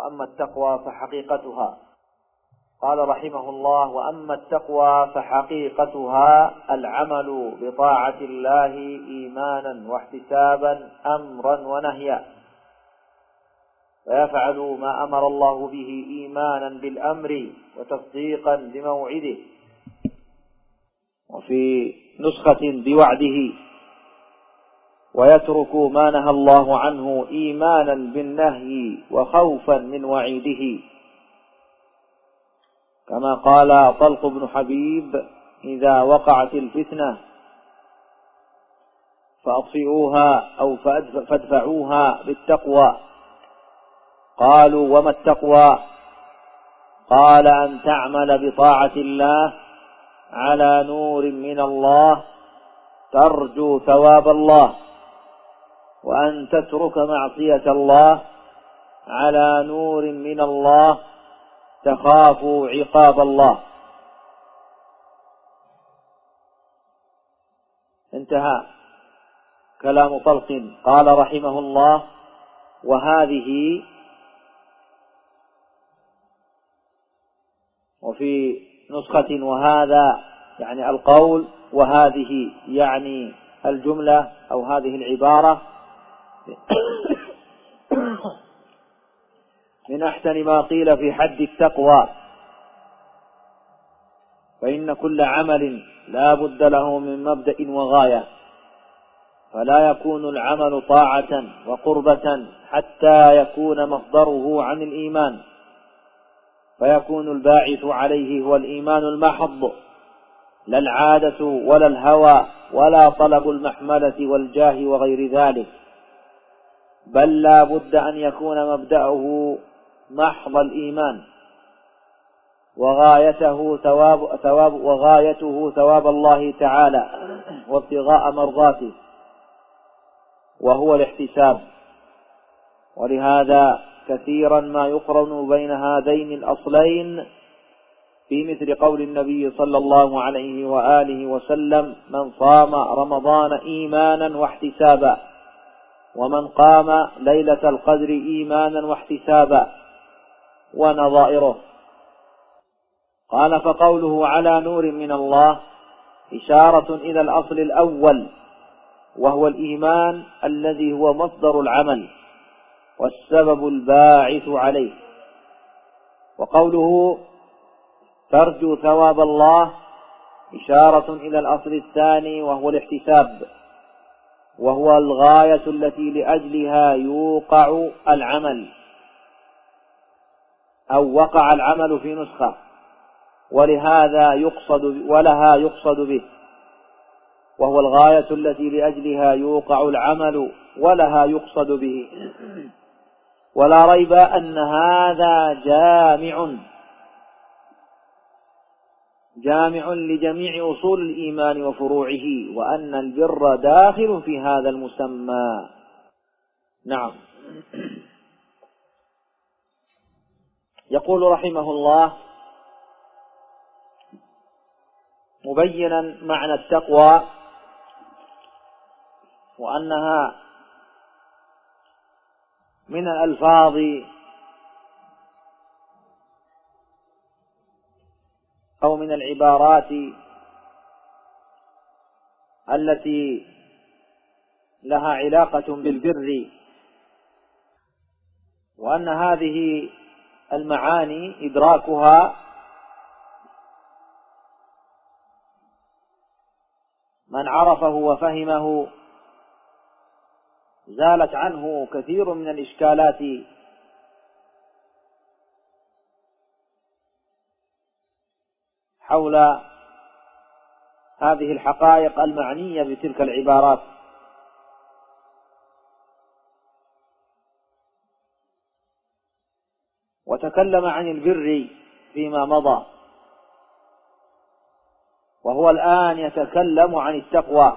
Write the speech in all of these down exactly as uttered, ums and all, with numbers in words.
وأما التقوى فحقيقتها. قال رحمه الله: وأما التقوى فحقيقتها العمل بطاعة الله إيمانا واحتسابا أمرا ونهيا، فيفعل ما أمر الله به إيمانا بالأمر وتصديقا بموعده، وفي نسخة بوعده، ويترك ما نهى الله عنه إيمانا بالنهي وخوفا من وعيده، كما قال طلق بن حبيب: إذا وقعت الفتنة فأطفئوها أو فادفعوها بالتقوى. قالوا: وما التقوى؟ قال: أن تعمل بطاعة الله على نور من الله ترجو ثواب الله، وأن تترك معصية الله على نور من الله تخاف عقاب الله. انتهى كلام طلق. قال رحمه الله: وهذه، وفي نسخة وهذا يعني القول، وهذه يعني الجملة أو هذه العبارة من أحسن ما قيل في حد التقوى، فإن كل عمل لا بد له من مبدأ وغاية، فلا يكون العمل طاعة وقربة حتى يكون مصدره عن الإيمان، فيكون الباعث عليه هو الإيمان المحض، لا العادة ولا الهوى ولا طلب المحملة والجاه وغير ذلك، بل لا بد أن يكون مبدأه محض الإيمان، وغايته ثواب, ثواب, وغايته ثواب الله تعالى وابتغاء مرضاته، وهو الاحتساب. ولهذا كثيرا ما يقرن بين هذين الأصلين في مثل قول النبي صلى الله عليه وآله وسلم: من صام رمضان إيمانا واحتسابا، ومن قام ليلة القدر إيمانا واحتسابا، ونظائره. قال: فقوله على نور من الله إشارة إلى الأصل الأول، وهو الإيمان الذي هو مصدر العمل والسبب الباعث عليه. وقوله ترجو ثواب الله إشارة إلى الأصل الثاني، وهو الاحتساب، وهو الغاية التي لأجلها يوقع العمل، أو وقع العمل في نسخة، ولهذا يقصد ولها يقصد به، وهو الغاية التي لأجلها يوقع العمل ولها يقصد به. ولا ريب أن هذا جامع جامع لجميع أصول الإيمان وفروعه، وأن البر داخل في هذا المسمى. نعم. يقول رحمه الله مبينا معنى التقوى، وأنها من الألفاظ أو من العبارات التي لها علاقة بالبر، وأن هذه المعاني إدراكها من عرفه وفهمه زالت عنه كثير من الإشكالات حول هذه الحقائق المعنية بتلك العبارات. وتكلم عن البر فيما مضى، وهو الآن يتكلم عن التقوى.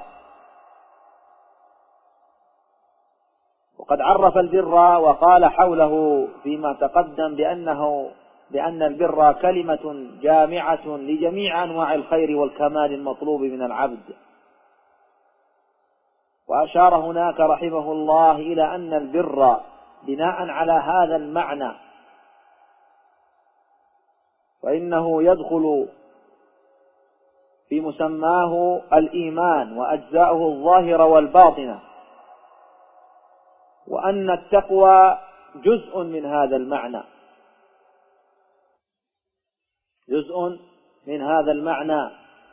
وقد عرف البر وقال حوله فيما تقدم بأنه بأن البر كلمة جامعة لجميع أنواع الخير والكمال المطلوب من العبد. وأشار هناك رحمه الله إلى أن البر بناء على هذا المعنى فإنه يدخل في مسماه الإيمان وأجزاؤه الظاهرة والباطنة، وأن التقوى جزء من هذا المعنى، جزء من هذا المعنى.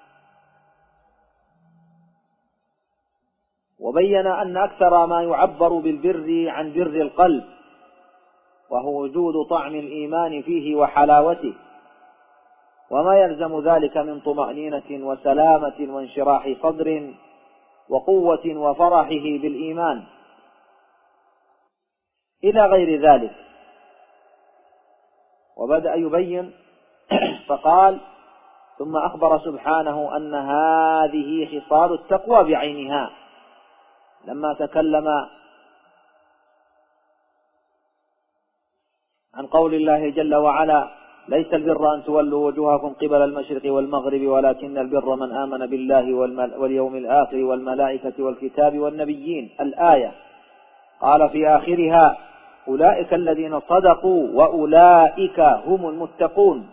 وبين أن أكثر ما يعبر بالبر عن بر القلب، وهو وجود طعم الإيمان فيه وحلاوته، وما يلزم ذلك من طمأنينة وسلامة وانشراح صدر وقوة وفرحه بالإيمان إلى غير ذلك. وبدأ يبين فقال: ثم أخبر سبحانه أن هذه خصال التقوى بعينها، لما تكلم عن قول الله جل وعلا: ليس البر أن تولوا وجوهكم قبل المشرق والمغرب ولكن البر من آمن بالله واليوم الآخر والملائكة والكتاب والنبيين، الآية. قال في آخرها: أولئك الذين صدقوا وأولئك هم المتقون.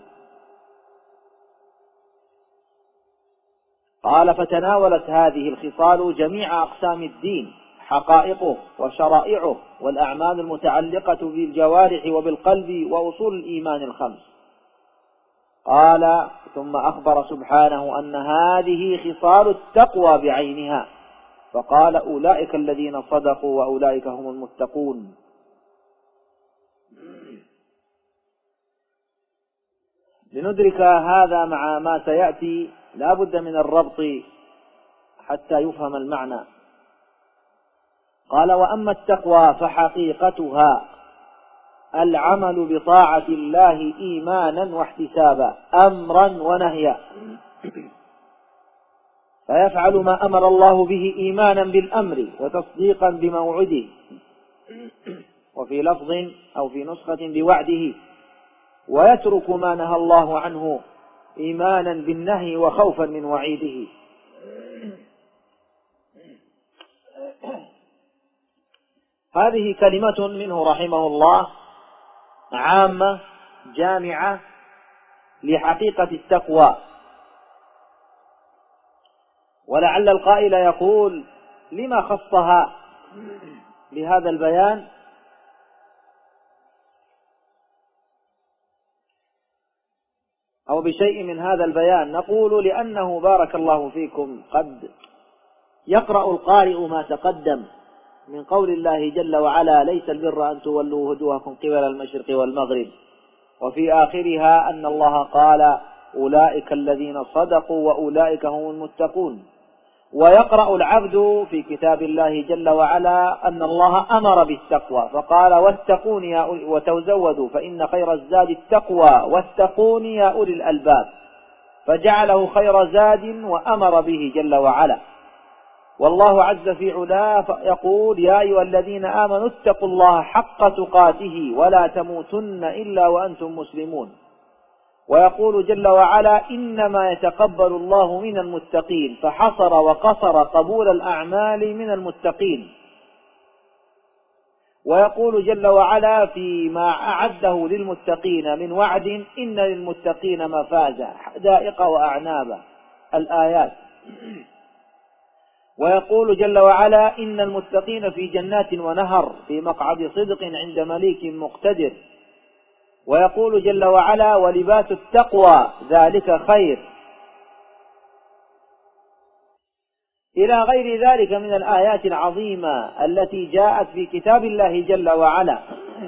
قال: فتناولت هذه الخصال جميع أقسام الدين، حقائقه وشرائعه والأعمال المتعلقة بالجوارح وبالقلب وأصول الإيمان الخمس. قال: ثم أخبر سبحانه أن هذه خصال التقوى بعينها، فقال: أولئك الذين صدقوا وأولئك هم المتقون. لندرك هذا مع ما سيأتي لا بد من الربط حتى يفهم المعنى. قال: وأما التقوى فحقيقتها العمل بطاعة الله إيمانا واحتسابا، أمرا ونهيا، فيفعل ما أمر الله به إيمانا بالأمر وتصديقا بموعده، وفي لفظ أو في نسخة بوعده، ويترك ما نهى الله عنه إيمانا بالنهي وخوفا من وعيده. هذه كلمة منه رحمه الله عامة جامعة لحقيقة التقوى. ولعل القائل يقول: لما خصها بهذا البيان؟ أو بشيء من هذا البيان؟ نقول: لأنه بارك الله فيكم قد يقرأ القارئ ما تقدم من قول الله جل وعلا: ليس البر أن تولوا وجوهكم قبل المشرق والمغرب، وفي آخرها أن الله قال: أولئك الذين صدقوا وأولئك هم المتقون. ويقرأ العبد في كتاب الله جل وعلا أن الله أمر بالتقوى، فقال: واتقون يا أولي وتزودوا فإن خير الزاد التقوى واتقون يا أولي الألباب، فجعله خير زاد وأمر به جل وعلا. والله عز في علاه يقول: يا أيها الذين آمنوا اتقوا الله حق تقاته ولا تموتن إلا وأنتم مسلمون. ويقول جل وعلا: إنما يتقبل الله من المتقين، فحصر وقصر قبول الأعمال من المتقين. ويقول جل وعلا فيما أعده للمتقين من وعد: إن للمتقين مفازا حدائق وأعنابا، الآيات. ويقول جل وعلا: إن المتقين في جنات ونهر في مقعد صدق عند مليك مقتدر. ويقول جل وعلا: ولباس التقوى ذلك خير، إلى غير ذلك من الآيات العظيمة التي جاءت في كتاب الله جل وعلا.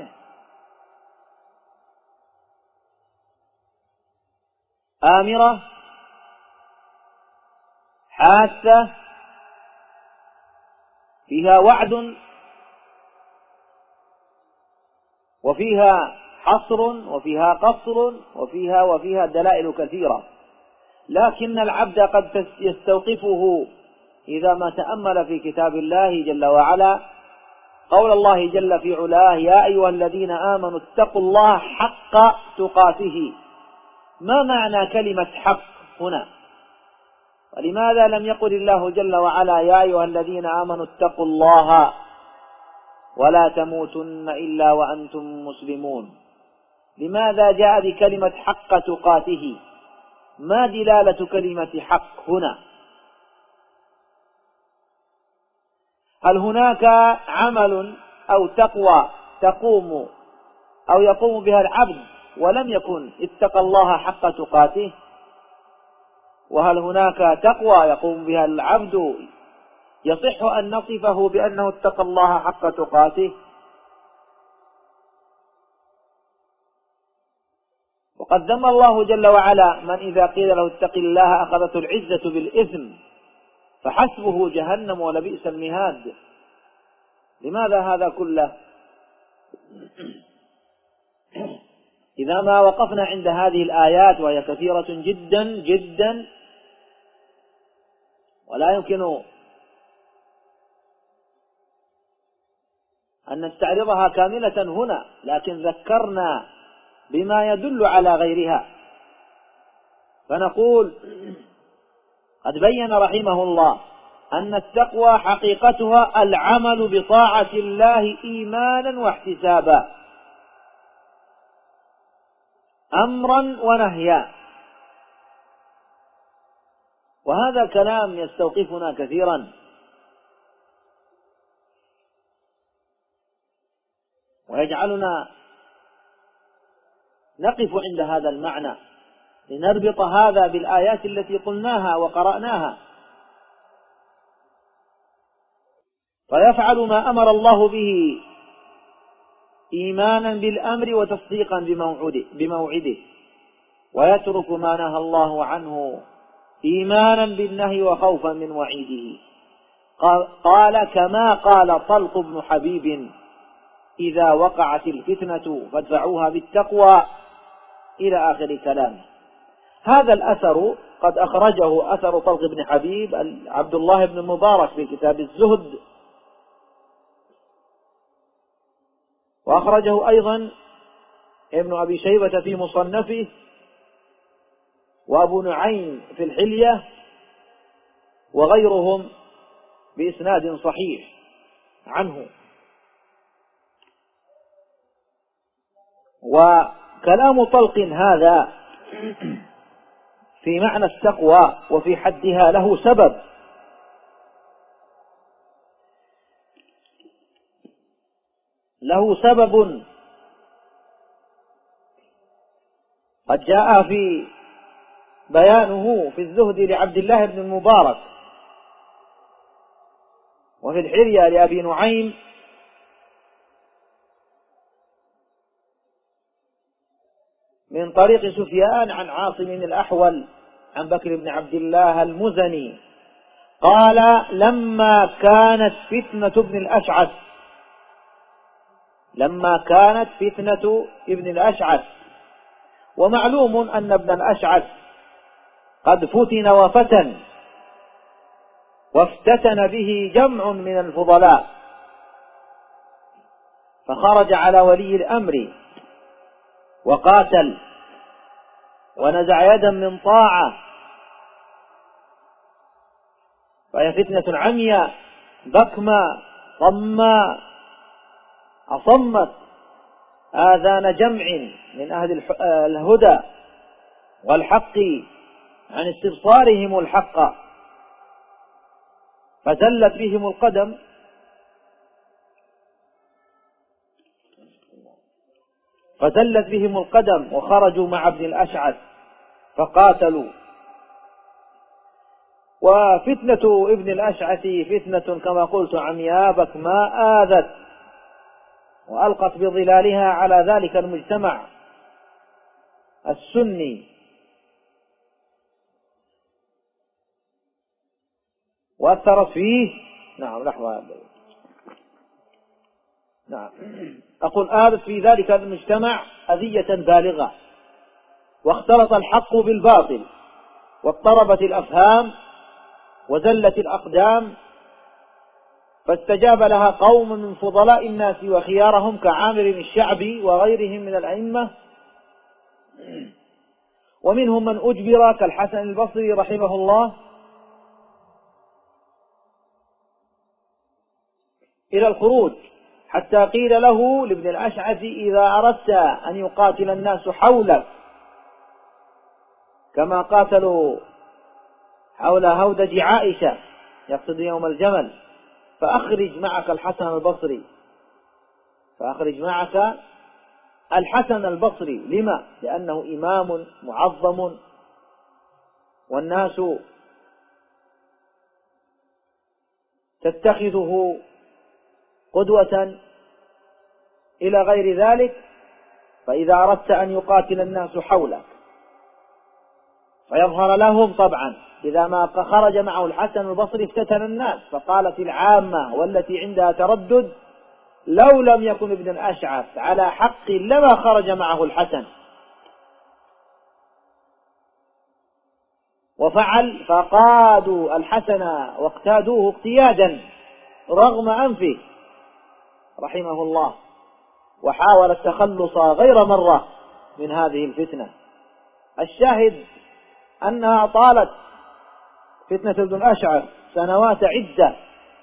آمرة حاسة فيها وعد وفيها حصر وفيها قصر وفيها وفيها دلائل كثيرة، لكن العبد قد يستوقفه إذا ما تأمل في كتاب الله جل وعلا قول الله جل في علاه: يا أيها الذين آمنوا اتقوا الله حق تقاته. ما معنى كلمة حق هنا؟ ولماذا لم يقل الله جل وعلا: يا أيها الذين آمنوا اتقوا الله ولا تموتن إلا وأنتم مسلمون؟ لماذا جاء بكلمة حق تقاته؟ ما دلالة كلمة حق هنا؟ هل هناك عمل أو تقوى تقوم أو يقوم بها العبد ولم يكن اتقى الله حق تقاته؟ وهل هناك تقوى يقوم بها العبد يصح أن نصفه بأنه اتقى الله حق تقاته؟ وقد ذم الله جل وعلا من إذا قيل له اتق الله أخذته العزة بالإثم فحسبه جهنم ولبئس المهاد. لماذا هذا كله؟ إذا ما وقفنا عند هذه الآيات وهي كثيرة جدا جدا ولا يمكن أن نستعرضها كاملة هنا، لكن ذكرنا بما يدل على غيرها. فنقول قد بين رحمه الله أن التقوى حقيقتها العمل بطاعة الله إيمانا واحتسابا، أمرا ونهيا. وهذا الكلام يستوقفنا كثيرا ويجعلنا نقف عند هذا المعنى لنربط هذا بالآيات التي قلناها وقرأناها، فيفعل ما أمر الله به إيمانا بالأمر وتصديقا بموعده, بموعده ويترك ما نهى الله عنه إيمانا بالنهي وخوفا من وعيده. قال كما قال طلق بن حبيب إذا وقعت الفتنة فادفعوها بالتقوى إلى آخر كلامه. هذا الأثر قد أخرجه أثر طلق بن حبيب عبد الله بن المبارك في كتاب الزهد، وأخرجه أيضا ابن أبي شيبة في مصنفه، وأبو نعيم في الحلية، وغيرهم بإسناد صحيح عنه. وكلام طلق هذا في معنى التقوى وفي حدها له سبب، له سبب قد جاء في بيانه في الزهد لعبد الله بن المبارك، وفي الحلية لأبي نعيم، من طريق سفيان عن عاصم الأحول عن بكر بن عبد الله المزني قال لما كانت فتنة ابن الأشعث لما كانت فتنة ابن الأشعث ومعلوم أن ابن الأشعث قد فتن وفتن وافتتن به جمع من الفضلاء، فخرج على ولي الأمر وقاتل ونزع يدا من طاعة، فهي فتنة عمياء بكمة صماء أصمت آذان جمع من أهل الهدى والحق عن استبصارهم الحق، فزلت بهم القدم فزلت بهم القدم وخرجوا مع ابن الأشعث فقاتلوا. وفتنة ابن الأشعث فتنة كما قلت عمياء بكماء آذت وألقت بظلالها على ذلك المجتمع السني، وأثرت فيه نعم لحظة نعم أقول آذت في ذلك المجتمع أذية بالغة، واختلط الحق بالباطل واضطربت الأفهام وزلت الأقدام، فاستجاب لها قوم من فضلاء الناس وخيارهم كعامر الشعبي وغيرهم من الأئمة، ومنهم من أجبر كالحسن البصري رحمه الله إلى الخروج حتى قيل له لابن الأشعث إذا أردت أن يقاتل الناس حولك كما قاتلوا حول هودج عائشة يقصد يوم الجمل فأخرج معك الحسن البصري فأخرج معك الحسن البصري. لما؟ لأنه إمام معظم والناس تتخذه قدوة إلى غير ذلك. فإذا أردت أن يقاتل الناس حولك فيظهر لهم طبعا إذا ما خرج معه الحسن البصري افتتن الناس. فقالت العامة والتي عندها تردد لو لم يكن ابن الأشعث على حق لما خرج معه الحسن، وفعل فقادوا الحسن واقتادوه اقتيادا رغم أنفه رحمه الله، وحاول التخلص غير مرة من هذه الفتنة. الشاهد أنها طالت فتنة ابن الأشعث سنوات عدة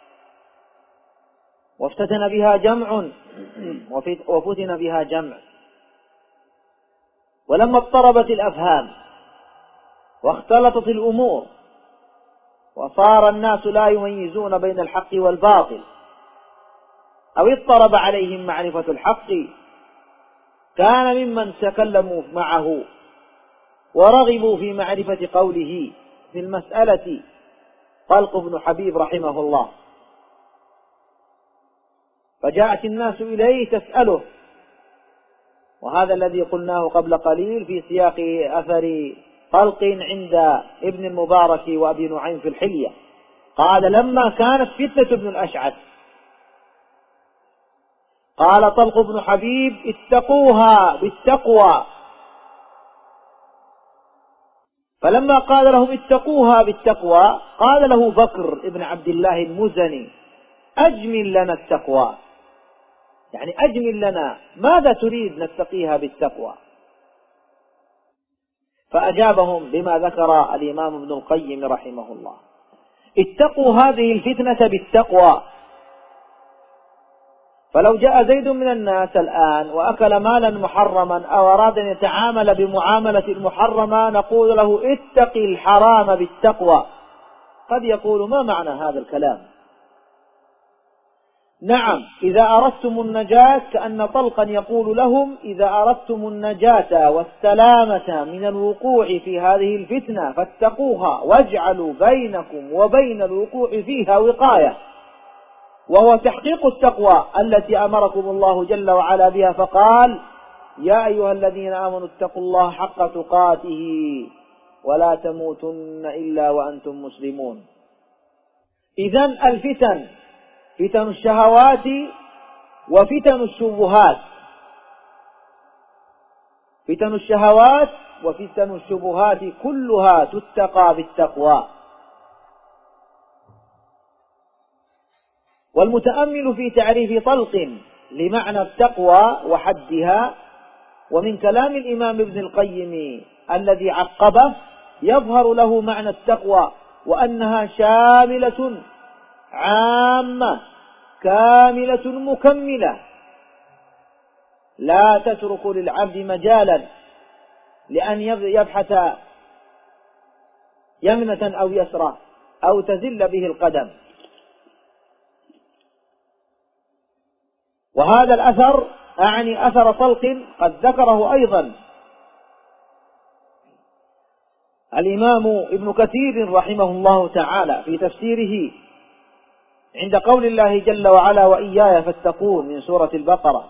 وافتتن بها جمع وفتن بها جمع. ولما اضطربت الأفهام واختلطت الأمور وصار الناس لا يميزون بين الحق والباطل أو اضطرب عليهم معرفة الحق، كان ممن تكلموا معه ورغبوا في معرفة قوله في المسألة طلق بن حبيب رحمه الله. فجاءت الناس إليه تسأله، وهذا الذي قلناه قبل قليل في سياق أثر طلق عند ابن المبارك وأبي نعيم في الحلية. قال لما كانت فتنة ابن الأشعث قال طلق بن حبيب اتقوها بالتقوى. فلما قال لهم اتقوها بالتقوى قال له بكر ابن عبد الله المزني أجمل لنا التقوى، يعني أجمل لنا ماذا تريد نتقيها بالتقوى؟ فأجابهم بما ذكر الإمام ابن القيم رحمه الله: اتقوا هذه الفتنة بالتقوى. فلو جاء زيد من الناس الآن وأكل مالا محرما أو أراد أن يتعامل بمعاملة المحرمة نقول له اتق الحرام بالتقوى. قد يقول ما معنى هذا الكلام؟ نعم، إذا أردتم النجاة، كأن طلقا يقول لهم إذا أردتم النجاة والسلامة من الوقوع في هذه الفتنة فاتقوها واجعلوا بينكم وبين الوقوع فيها وقاية، وهو تحقيق التقوى التي أمركم الله جل وعلا بها، فقال: يا أيها الذين آمنوا اتقوا الله حق تقاته ولا تموتن إلا وأنتم مسلمون. إذن الفتن فتن الشهوات وفتن الشبهات، فتن الشهوات وفتن الشبهات كلها تتقى بالتقوى. والمتأمل في تعريف طلق لمعنى التقوى وحدها ومن كلام الإمام ابن القيم الذي عقبه يظهر له معنى التقوى، وأنها شاملة عامة كاملة مكملة لا تترك للعبد مجالا لأن يبحث يمنة أو يسرى أو تزل به القدم. وهذا الأثر أعني أثر طلق قد ذكره أيضا الإمام ابن كثير رحمه الله تعالى في تفسيره عند قول الله جل وعلا: وإياي فاتقون، من سورة البقرة.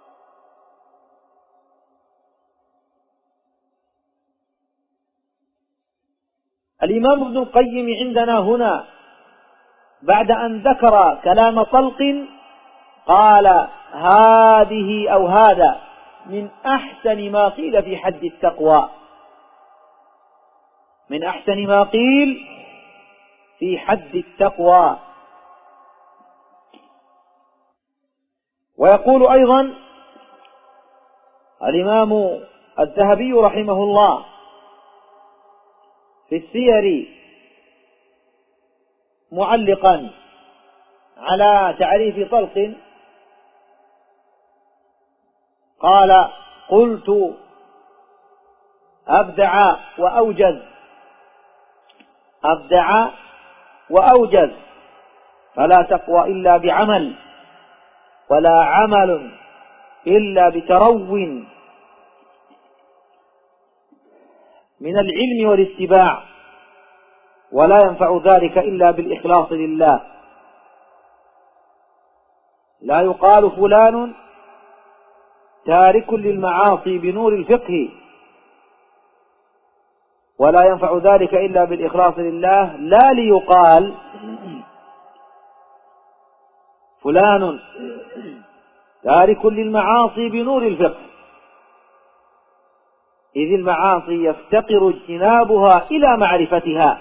الإمام ابن القيم عندنا هنا بعد أن ذكر كلام طلق قال: هذه أو هذا من أحسن ما قيل في حد التقوى، من أحسن ما قيل في حد التقوى. ويقول أيضا الإمام الذهبي رحمه الله في السير معلقا على تعريف طلق: قال قلت أبدع وأوجز أبدع وأوجز فلا تقوى إلا بعمل ولا عمل إلا بترو من العلم والاتباع ولا ينفع ذلك إلا بالإخلاص لله. لا يقال فلان تارك للمعاصي بنور الفقه ولا ينفع ذلك إلا بالإخلاص لله، لا ليقال فلان تارك للمعاصي بنور الفقه، إذ المعاصي يفتقر اجتنابها إلى معرفتها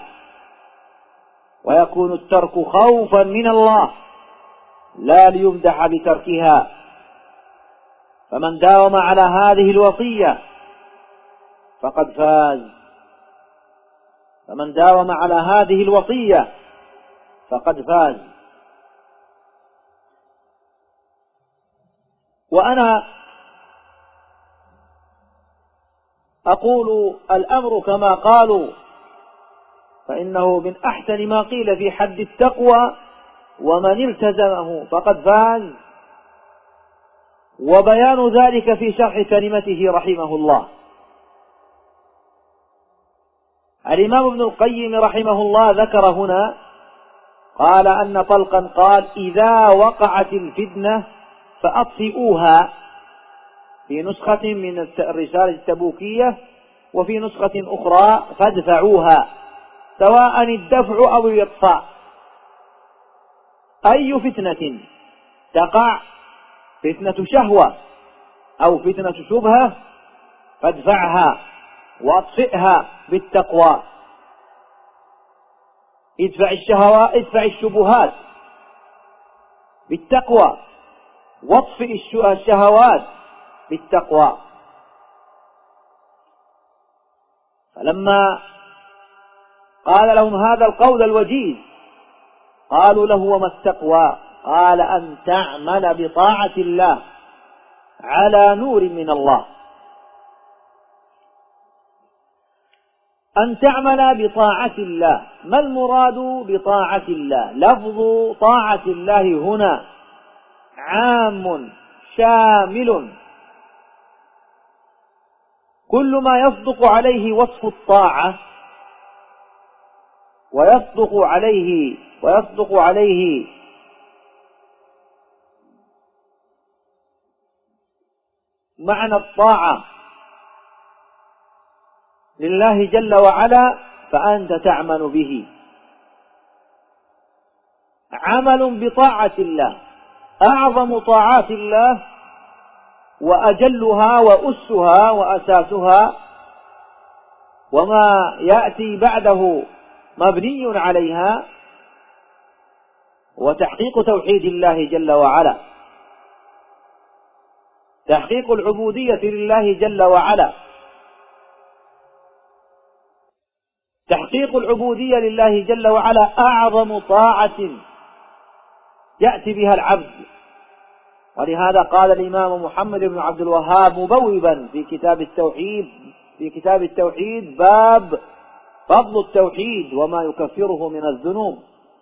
ويكون الترك خوفا من الله لا ليمدح بتركها. فمن داوم على هذه الوصية فقد فاز فمن داوم على هذه الوصية فقد فاز. وأنا أقول الأمر كما قالوا، فإنه من أحسن ما قيل في حد التقوى ومن التزمه فقد فاز، وبيان ذلك في شرح كلمته رحمه الله. الإمام ابن القيم رحمه الله ذكر هنا قال أن طلقا قال إذا وقعت الفتنة فأطفئوها، في نسخة من الرسالة التبوكية، وفي نسخة أخرى فادفعوها، سواء الدفع أو الإطفاء. أي فتنة تقع، فتنة شهوة أو فتنة شبهة، فادفعها واطفئها بالتقوى. ادفع الشهوات ادفع الشبهات بالتقوى، واطفئ الشهوات بالتقوى. فلما قال لهم هذا القول الوجيز قالوا له وما التقوى؟ قال أن تعمل بطاعة الله على نور من الله. أن تعمل بطاعة الله، ما المراد بطاعة الله؟ لفظ طاعة الله هنا عام شامل، كل ما يصدق عليه وصف الطاعة ويصدق عليه ويصدق عليه معنى الطاعة لله جل وعلا فأنت تعمل به. عمل بطاعة الله أعظم طاعات الله وأجلها وأسها وأساسها، وما يأتي بعده مبني عليها، وتحقيق توحيد الله جل وعلا، تحقيق العبودية لله جل وعلا. تحقيق العبودية لله جل وعلا أعظم طاعة يأتي بها العبد، ولهذا قال الإمام محمد بن عبد الوهاب مبوبا في كتاب التوحيد في كتاب التوحيد باب فضل التوحيد وما يكفره من الذنوب.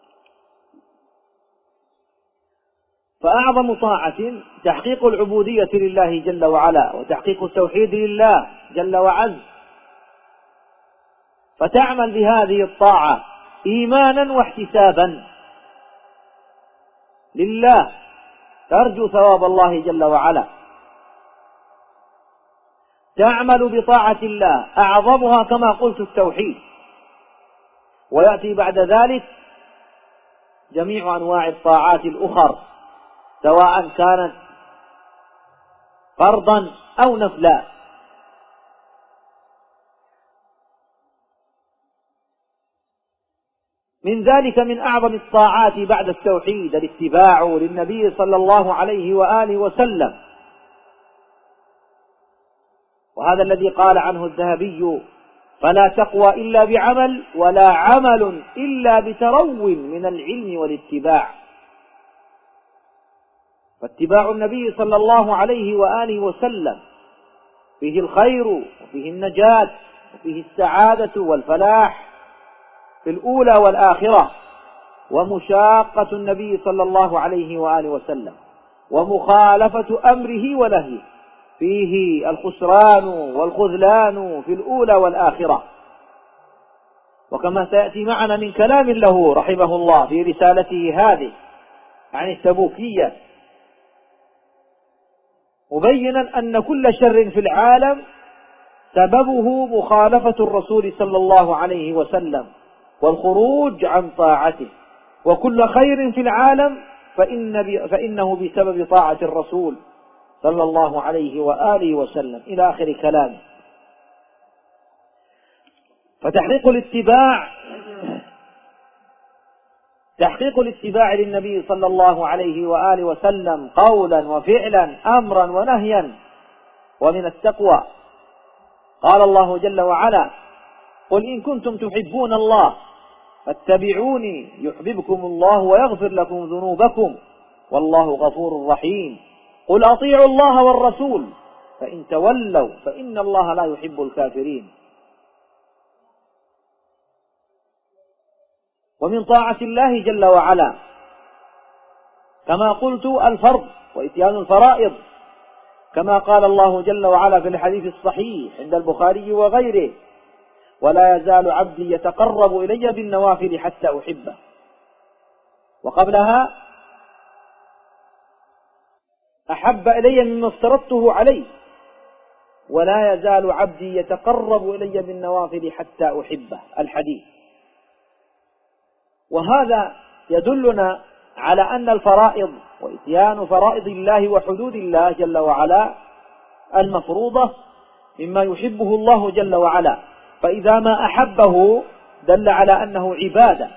فأعظم طاعة تحقيق العبودية لله جل وعلا وتحقيق التوحيد لله جل وعز، فتعمل بهذه الطاعة إيمانا واحتسابا لله، ترجو ثواب الله جل وعلا. تعمل بطاعة الله أعظمها كما قلت التوحيد، ويأتي بعد ذلك جميع أنواع الطاعات الأخر سواء كانت فرضا أو نفلا. من ذلك من أعظم الطاعات بعد التوحيد الاتباع للنبي صلى الله عليه وآله وسلم، وهذا الذي قال عنه الذهبي فلا تقوى إلا بعمل ولا عمل إلا بترو من العلم والاتباع. فاتباع النبي صلى الله عليه وآله وسلم فيه الخير وفيه النجاة وفيه السعادة والفلاح في الأولى والآخرة. ومشاقة النبي صلى الله عليه وآله وسلم ومخالفة أمره ونهيه فيه الخسران والخذلان في الأولى والآخرة. وكما سيأتي معنا من كلام له رحمه الله في رسالته هذه عن التبوكية مبينا أن كل شر في العالم سببه مخالفة الرسول صلى الله عليه وسلم والخروج عن طاعته، وكل خير في العالم فإن فإنه بسبب طاعة الرسول صلى الله عليه وآله وسلم إلى آخر كلامه. فتحقيق الاتباع تحقيق الاتباع للنبي صلى الله عليه وآله وسلم قولا وفعلا أمرا ونهيا ومن التقوى. قال الله جل وعلا: قل إن كنتم تحبون الله فاتبعوني يحببكم الله ويغفر لكم ذنوبكم والله غفور رحيم. قل أطيعوا الله والرسول فإن تولوا فإن الله لا يحب الكافرين. ومن طاعة الله جل وعلا كما قلت الفرض وإتيان الفرائض، كما قال الله جل وعلا في الحديث الصحيح عند البخاري وغيره: ولا يزال عبدي يتقرب إلي بالنوافل حتى أحبه. وقبلها: أحب إلي مما افترضته عليه، ولا يزال عبدي يتقرب إلي بالنوافل حتى أحبه، الحديث. وهذا يدلنا على أن الفرائض وإتيان فرائض الله وحدود الله جل وعلا المفروضة مما يحبه الله جل وعلا، فإذا ما أحبه دل على أنه عبادة،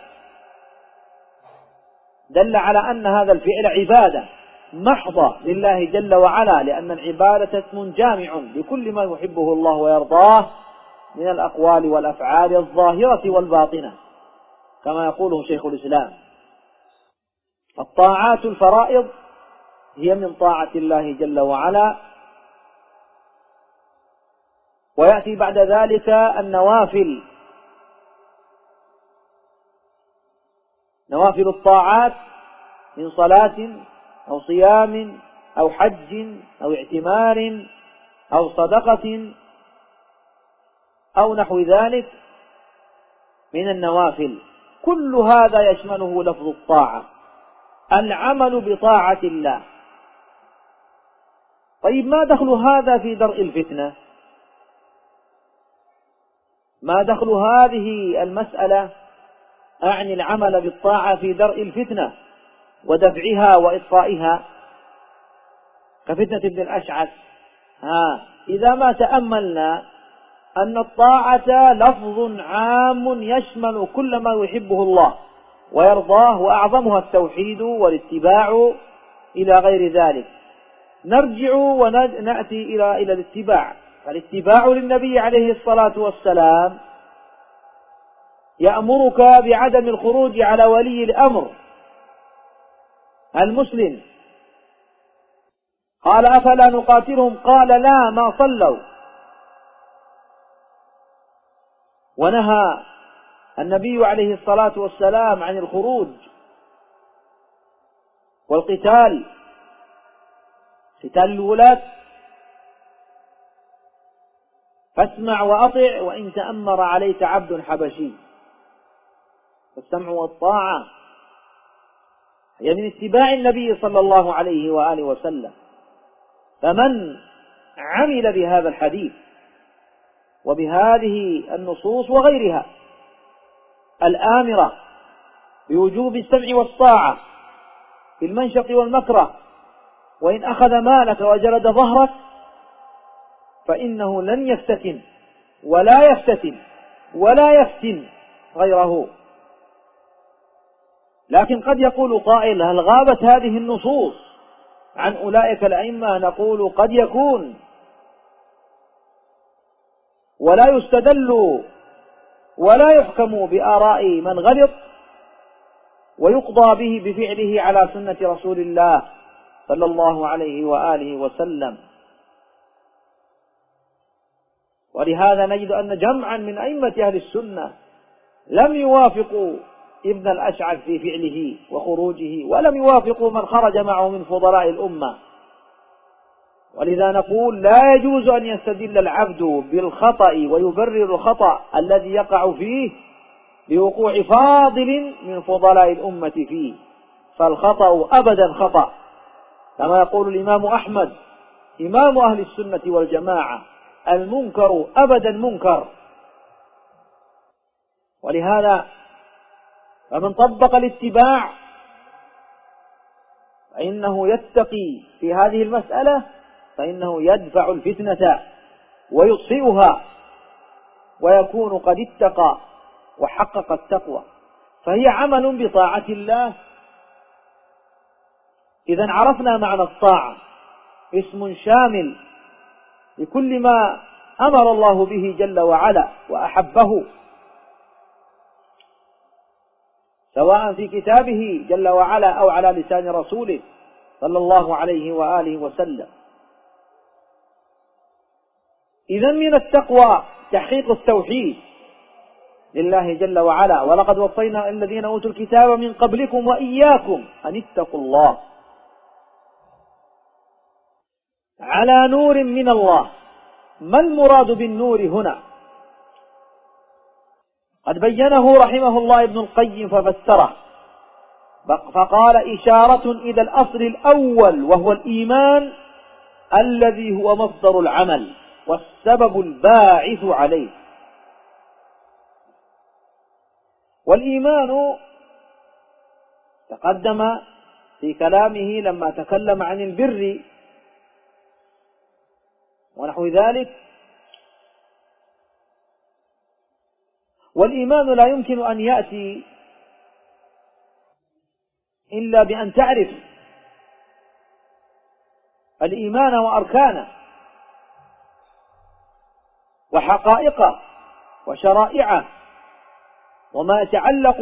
دل على أن هذا الفعل عبادة محضة لله جل وعلا، لأن العبادة اسم جامع لكل ما يحبه الله ويرضاه من الأقوال والأفعال الظاهرة والباطنة، كما يقوله شيخ الإسلام. الطاعات الفرائض هي من طاعة الله جل وعلا، ويأتي بعد ذلك النوافل، نوافل الطاعات من صلاة أو صيام أو حج أو اعتمار أو صدقة أو نحو ذلك من النوافل، كل هذا يشمله لفظ الطاعة، العمل بطاعة الله. طيب، ما دخل هذا في درء الفتنة؟ ما دخل هذه المسألة أعني العمل بالطاعة في درء الفتنة ودفعها وإطفائها كفتنة ابن الأشعث؟ ها إذا ما تأملنا أن الطاعة لفظ عام يشمل كل ما يحبه الله ويرضاه، وأعظمها التوحيد والاتباع إلى غير ذلك. نرجع ونأتي إلى إلى الاتباع. فالاتباع للنبي عليه الصلاة والسلام يأمرك بعدم الخروج على ولي الأمر المسلم. قال: أفلا نقاتلهم؟ قال: لا، ما صلوا. ونهى النبي عليه الصلاة والسلام عن الخروج والقتال، قتال الولاة. فاسمع وأطع وإن تأمر عليك عبد حبشي. فالسمع والطاعة هي من اتباع النبي صلى الله عليه وآله وسلم. فمن عمل بهذا الحديث وبهذه النصوص وغيرها الآمرة بوجوب السمع والطاعة في المنشط والمكره، وإن أخذ مالك وجلد ظهرك، فإنه لن يفتتن ولا يفتتن ولا يفتن غيره. لكن قد يقول قائل: هل غابت هذه النصوص عن أولئك الأئمة؟ نقول: قد يكون، ولا يستدل ولا يحكم بآراء من غلط ويقضى به بفعله على سنة رسول الله صلى الله عليه وآله وسلم. ولهذا نجد أن جمعا من أئمة أهل السنة لم يوافقوا ابن الأشعث في فعله وخروجه، ولم يوافقوا من خرج معه من فضلاء الأمة. ولذا نقول لا يجوز أن يستدل العبد بالخطأ ويبرر الخطأ الذي يقع فيه بوقوع فاضل من فضلاء الأمة فيه، فالخطأ أبدا خطأ، كما يقول الإمام أحمد إمام أهل السنة والجماعة: المنكر أبدا منكر. ولهذا فمن طبق الاتباع فإنه يتقي في هذه المسألة، فإنه يدفع الفتنة ويطفئها ويكون قد اتقى وحقق التقوى، فهي عمل بطاعة الله. إذن عرفنا معنى الطاعة، اسم شامل لكل ما أمر الله به جل وعلا وأحبه، سواء في كتابه جل وعلا أو على لسان رسوله صلى الله عليه وآله وسلم. إذن من التقوى تحقيق التوحيد لله جل وعلا: ولقد وصينا الذين أوتوا الكتاب من قبلكم وإياكم أن اتقوا الله، على نور من الله. ما المراد بالنور هنا؟ قد بينه رحمه الله ابن القيم ففسره فقال: إشارة إلى الأصل الأول وهو الإيمان الذي هو مصدر العمل والسبب الباعث عليه. والإيمان تقدم في كلامه لما تكلم عن البر ونحو ذلك. والإيمان لا يمكن أن يأتي إلا بأن تعرف الإيمان وأركانه وحقائقه وشرائعه وما يتعلق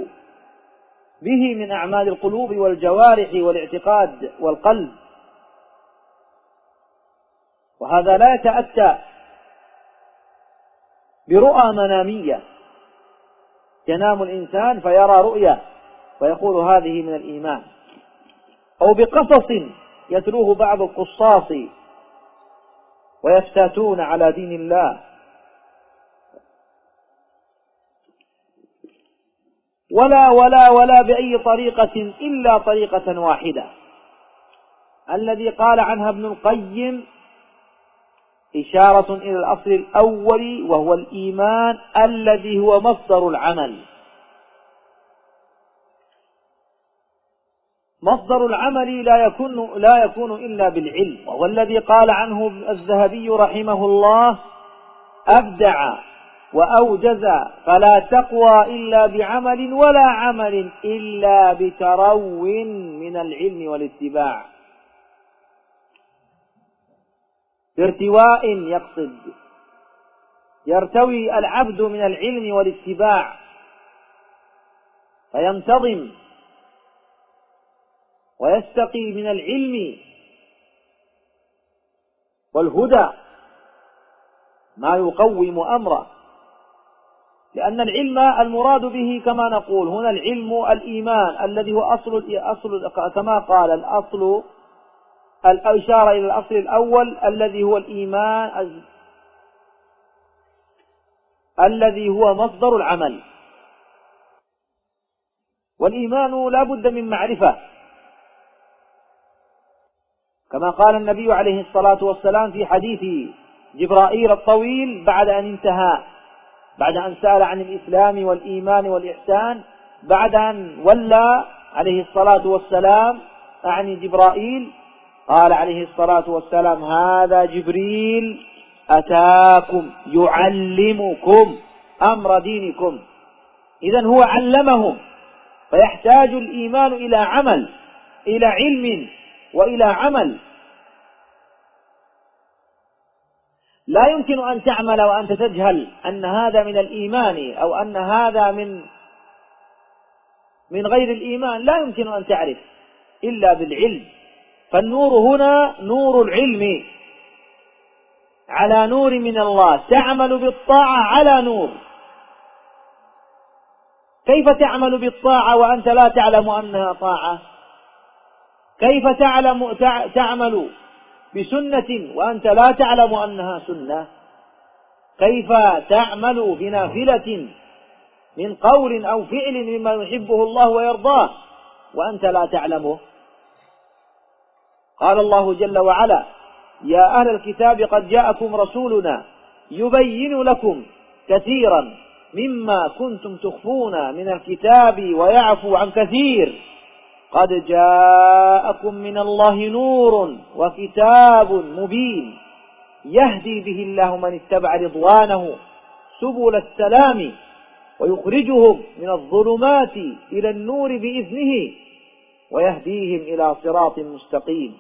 به من أعمال القلوب والجوارح والاعتقاد والقلب. وهذا لا يتأتى برؤى منامية ينام الإنسان فيرى رؤيا ويقول هذه من الإيمان، أو بقصص يتلوه بعض القصاص ويفتاتون على دين الله، ولا ولا ولا بأي طريقة إلا طريقة واحدة الذي قال عنها ابن القيم: إشارة إلى الأصل الأول وهو الإيمان الذي هو مصدر العمل. مصدر العمل لا يكون لا يكون إلا بالعلم، وهو الذي قال عنه الذهبي رحمه الله: أبدع وأوجز فلا تقوى إلا بعمل ولا عمل إلا بترو من العلم والاتباع. بارتواء يقصد، يرتوي العبد من العلم والاتباع فينتظم ويستقي من العلم والهدى ما يقوم أمره. لأن العلم المراد به كما نقول هنا العلم الإيمان الذي هو أصل, أصل كما قال الأصل الإشارة إلى الأصل الأول الذي هو الإيمان الذي هو مصدر العمل. والإيمان لا بد من معرفة، كما قال النبي عليه الصلاة والسلام في حديث جبرائيل الطويل بعد أن انتهى بعد أن سأل عن الإسلام والإيمان والإحسان، بعد أن ولى عليه الصلاة والسلام عن جبرائيل، قال عليه الصلاة والسلام: هذا جبريل أتاكم يعلمكم أمر دينكم. إذن هو علمهم، فيحتاج الإيمان إلى عمل، إلى علم وإلى عمل. لا يمكن أن تعمل وأنت تجهل أن هذا من الإيمان أو أن هذا من من غير الإيمان، لا يمكن أن تعرف إلا بالعلم. فالنور هنا نور العلم على نور من الله، تعمل بالطاعة على نور. كيف تعمل بالطاعة وأنت لا تعلم أنها طاعة؟ كيف تعلم تعمل بسنة وأنت لا تعلم أنها سنة؟ كيف تعمل بنافلة من قول أو فعل مما يحبه الله ويرضاه وأنت لا تعلمه؟ قال الله جل وعلا: يا أهل الكتاب قد جاءكم رسولنا يبين لكم كثيرا مما كنتم تخفون من الكتاب ويعفو عن كثير، قد جاءكم من الله نور وكتاب مبين يهدي به الله من اتبع رضوانه سبل السلام ويخرجهم من الظلمات إلى النور بإذنه ويهديهم إلى صراط مستقيم.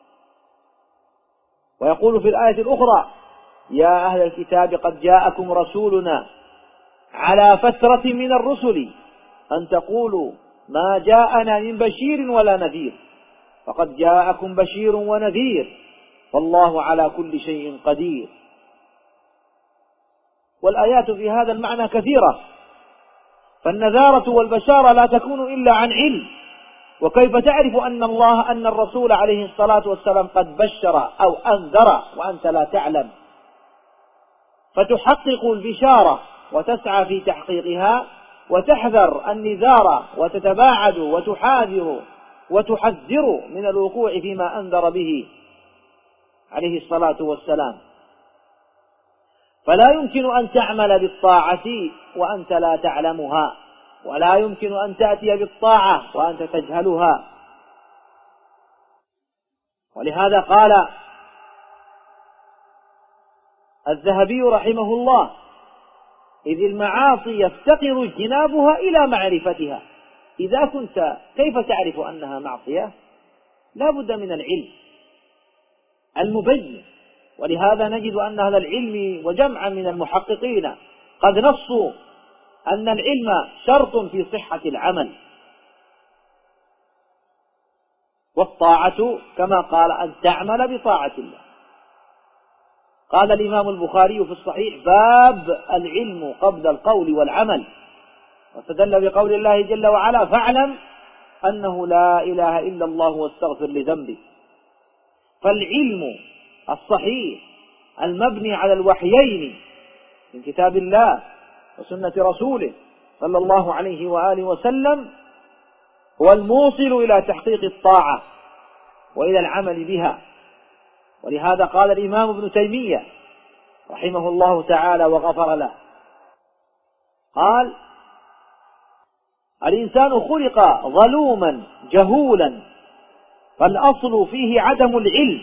ويقول في الآية الأخرى: يا أهل الكتاب قد جاءكم رسولنا على فترة من الرسل أن تقولوا ما جاءنا من بشير ولا نذير، فقد جاءكم بشير ونذير والله على كل شيء قدير. والآيات في هذا المعنى كثيرة، فالنذارة والبشارة لا تكون إلا عن علم. وكيف تعرف أن الله أن الرسول عليه الصلاة والسلام قد بشر أو أنذر وأنت لا تعلم؟ فتحقق البشارة وتسعى في تحقيقها، وتحذر النذار وتتباعد وتحاذر وتحذر من الوقوع فيما أنذر به عليه الصلاة والسلام. فلا يمكن أن تعمل بالطاعة وأنت لا تعلمها، ولا يمكن أن تأتي بالطاعة وأنت تجهلها. ولهذا قال الذهبي رحمه الله: إذ المعاصي يفتقر اجتنابها إلى معرفتها. إذا كنت كيف تعرف أنها معصية؟ لا بد من العلم المبين. ولهذا نجد أن أهل العلم وجمعا من المحققين قد نصوا أن العلم شرط في صحة العمل، والطاعة كما قال أن تعمل بطاعة الله. قال الإمام البخاري في الصحيح: باب العلم قبل القول والعمل، واستدل بقول الله جل وعلا: فاعلم أنه لا إله إلا الله واستغفر لذنبك. فالعلم الصحيح المبني على الوحيين من كتاب الله وسنة رسوله صلى الله عليه وآله وسلم هو الموصل إلى تحقيق الطاعة وإلى العمل بها. ولهذا قال الإمام ابن تيمية رحمه الله تعالى وغفر له، قال: الإنسان خلق ظلوما جهولا، فالأصل فيه عدم العلم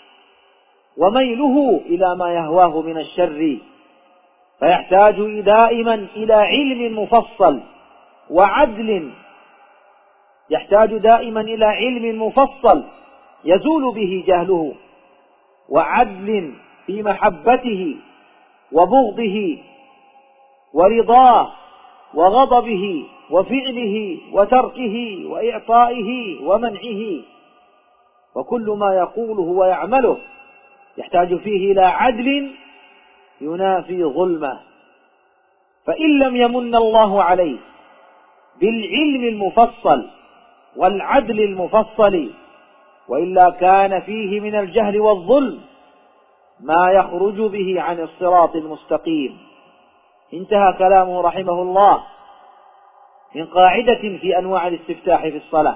وميله إلى ما يهواه من الشر، فيحتاج دائما إلى علم مفصل وعدل يحتاج دائما إلى علم مفصل يزول به جهله، وعدل في محبته وبغضه ورضاه وغضبه وفعله وتركه وإعطائه ومنعه، وكل ما يقوله ويعمله يحتاج فيه إلى عدل ينافي ظلمه. فإن لم يمن الله عليه بالعلم المفصل والعدل المفصل وإلا كان فيه من الجهل والظلم ما يخرج به عن الصراط المستقيم. انتهى كلامه رحمه الله من قاعدة في أنواع الاستفتاح في الصلاة.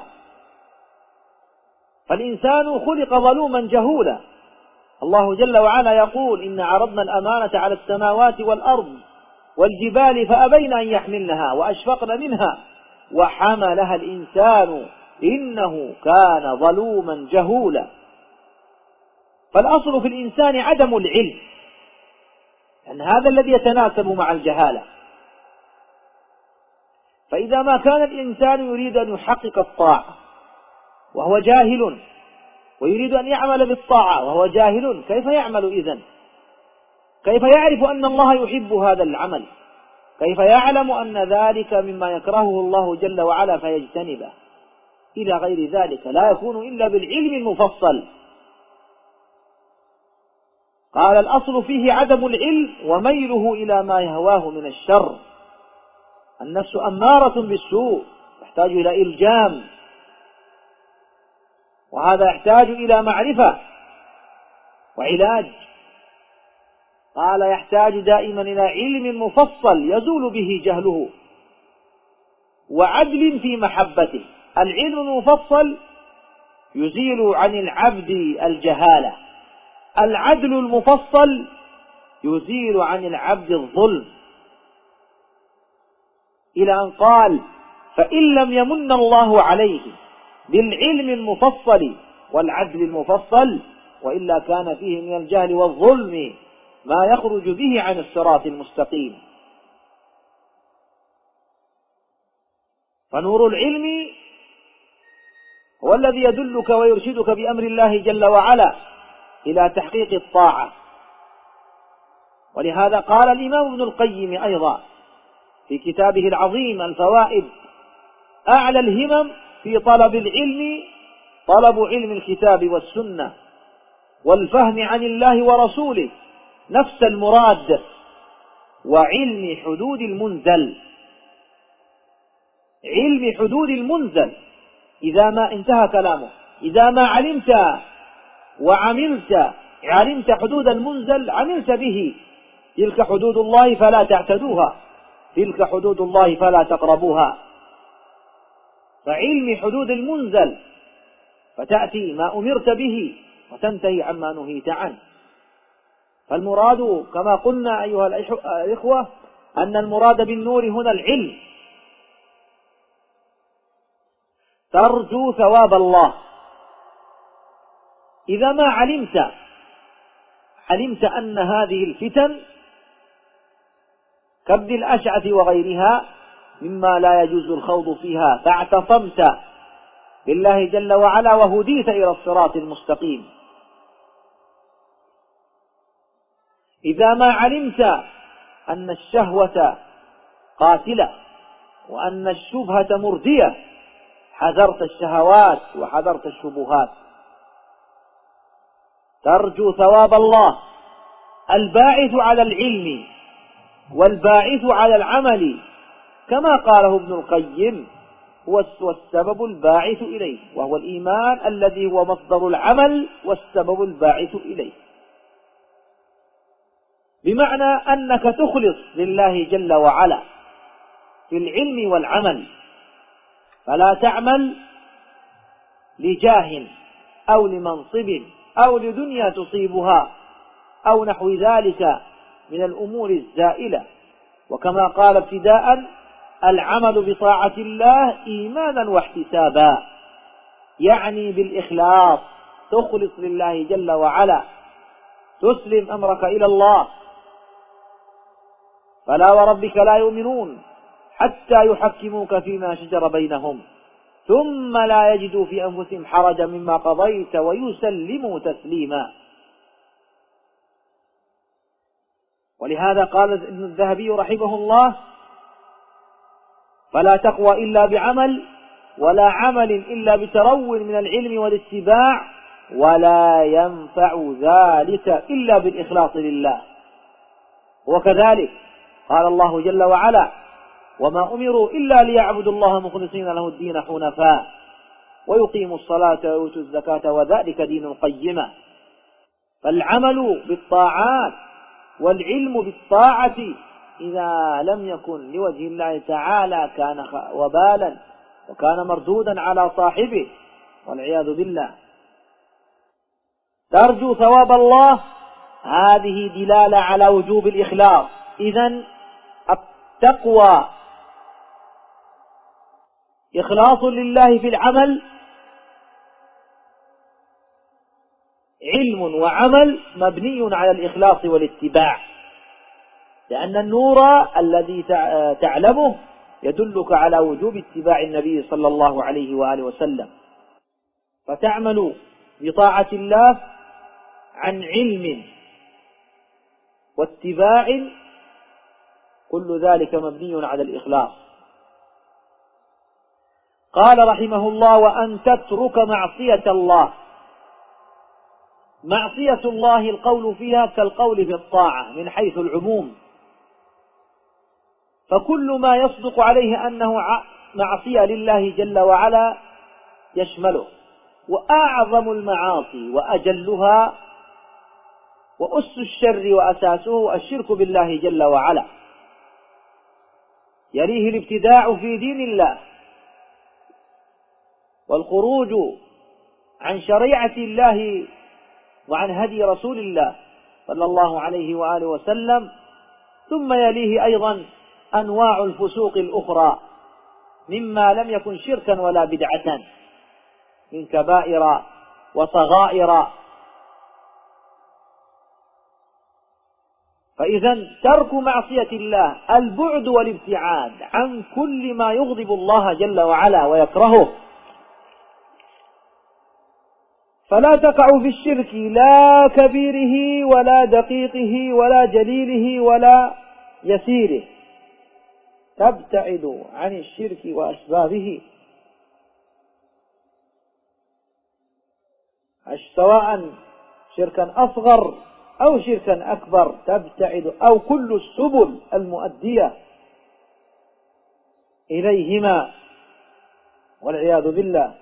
فالإنسان خلق ظلوما جهولا. الله جل وعلا يقول: إن عرضنا الأمانة على السماوات والأرض والجبال فأبين أن يحملنها وأشفقن منها وحملها الإنسان إنه كان ظلوما جهولا. فالأصل في الإنسان عدم العلم، أن هذا الذي يتناسب مع الجهالة. فإذا ما كان الإنسان يريد أن يحقق الطاعة وهو جاهل، ويريد أن يعمل بالطاعة وهو جاهل، كيف يعمل إذن؟ كيف يعرف أن الله يحب هذا العمل؟ كيف يعلم أن ذلك مما يكرهه الله جل وعلا فيجتنبه؟ إلى غير ذلك، لا يكون إلا بالعلم المفصل. قال الأصل فيه عدم العلم وميله إلى ما يهواه من الشر. النفس أمارة بالسوء، تحتاج إلى إلجام، وهذا يحتاج إلى معرفة وعلاج. قال يحتاج دائما إلى علم مفصل يزول به جهله، وعدل في محبته. العلم المفصل يزيل عن العبد الجهالة، العدل المفصل يزيل عن العبد الظلم، إلى أن قال فإن لم يمن الله عليه بالعلم المفصل والعدل المفصل وإلا كان فيه من الجهل والظلم ما يخرج به عن الصراط المستقيم. فنور العلم هو الذي يدلك ويرشدك بأمر الله جل وعلا إلى تحقيق الطاعة. ولهذا قال الإمام ابن القيم أيضا في كتابه العظيم الفوائد: أعلى الهمم في طلب العلم طلب علم الكتاب والسنة والفهم عن الله ورسوله نفس المراد، وعلم حدود المنزل. علم حدود المنزل، إذا ما انتهى كلامه، إذا ما علمت وعملت علمت حدود المنزل عملت به. تلك حدود الله فلا تعتدوها، تلك حدود الله فلا تقربوها. فعلم حدود المنزل فتأتي ما أمرت به وتنتهي عما نهيت عنه. فالمراد كما قلنا أيها الإخوة أن المراد بالنور هنا العلم. ترجو ثواب الله. إذا ما علمت علمت أن هذه الفتن كابن الأشعث وغيرها مما لا يجوز الخوض فيها، فاعتصمت بالله جل وعلا وهديت إلى الصراط المستقيم. إذا ما علمت أن الشهوة قاتلة وأن الشبهة مردية حذرت الشهوات وحذرت الشبهات. ترجو ثواب الله الباعث على العلم والباعث على العمل، كما قاله ابن القيم هو السبب الباعث إليه، وهو الإيمان الذي هو مصدر العمل والسبب الباعث إليه. بمعنى أنك تخلص لله جل وعلا في العلم والعمل، فلا تعمل لجاه أو لمنصب أو لدنيا تصيبها أو نحو ذلك من الأمور الزائلة. وكما قال ابتداء: العمل بطاعة الله إيمانا واحتسابا، يعني بالإخلاص، تخلص لله جل وعلا، تسلم أمرك إلى الله. فلا وربك لا يؤمنون حتى يحكموك فيما شجر بينهم ثم لا يجدوا في أنفسهم حرجا مما قضيت ويسلموا تسليما. ولهذا قال ابن الذهبي رحمه الله: فلا تقوى إلا بعمل، ولا عمل إلا بترو من العلم والاتباع، ولا ينفع ذلك إلا بالإخلاص لله. وكذلك قال الله جل وعلا: وما أمروا إلا ليعبدوا الله مخلصين له الدين حنفاء ويقيموا الصلاة ويؤتوا الزكاة وذلك دين القيمة. فالعمل بالطاعات والعلم بالطاعة إذا لم يكن لوجه الله تعالى كان وبالا وكان مردودا على صاحبه والعياذ بالله. ترجو ثواب الله، هذه دلالة على وجوب الإخلاص. إذن التقوى إخلاص لله في العمل، علم وعمل مبني على الإخلاص والاتباع، لأن النور الذي تعلمه يدلك على وجوب اتباع النبي صلى الله عليه وآله وسلم. فتعمل بطاعة الله عن علم واتباع، كل ذلك مبني على الإخلاص. قال رحمه الله: وأن تترك معصية الله. معصية الله القول فيها كالقول في الطاعة من حيث العموم، فكل ما يصدق عليه أنه معصية لله جل وعلا يشمله. وأعظم المعاصي وأجلها وأس الشر وأساسه الشرك بالله جل وعلا، يليه الابتداع في دين الله والخروج عن شريعة الله وعن هدي رسول الله صلى الله عليه وآله وسلم، ثم يليه أيضا أنواع الفسوق الأخرى مما لم يكن شركا ولا بدعة من كبائر وصغائر. فإذا ترك معصية الله البعد والابتعاد عن كل ما يغضب الله جل وعلا ويكرهه، فلا تقع في الشرك لا كبيره ولا دقيقه ولا جليله ولا يسيره، تبتعد عن الشرك وأسبابه سواء شركا أصغر أو شركا أكبر، تبتعد أو كل السبل المؤدية إليهما والعياذ بالله.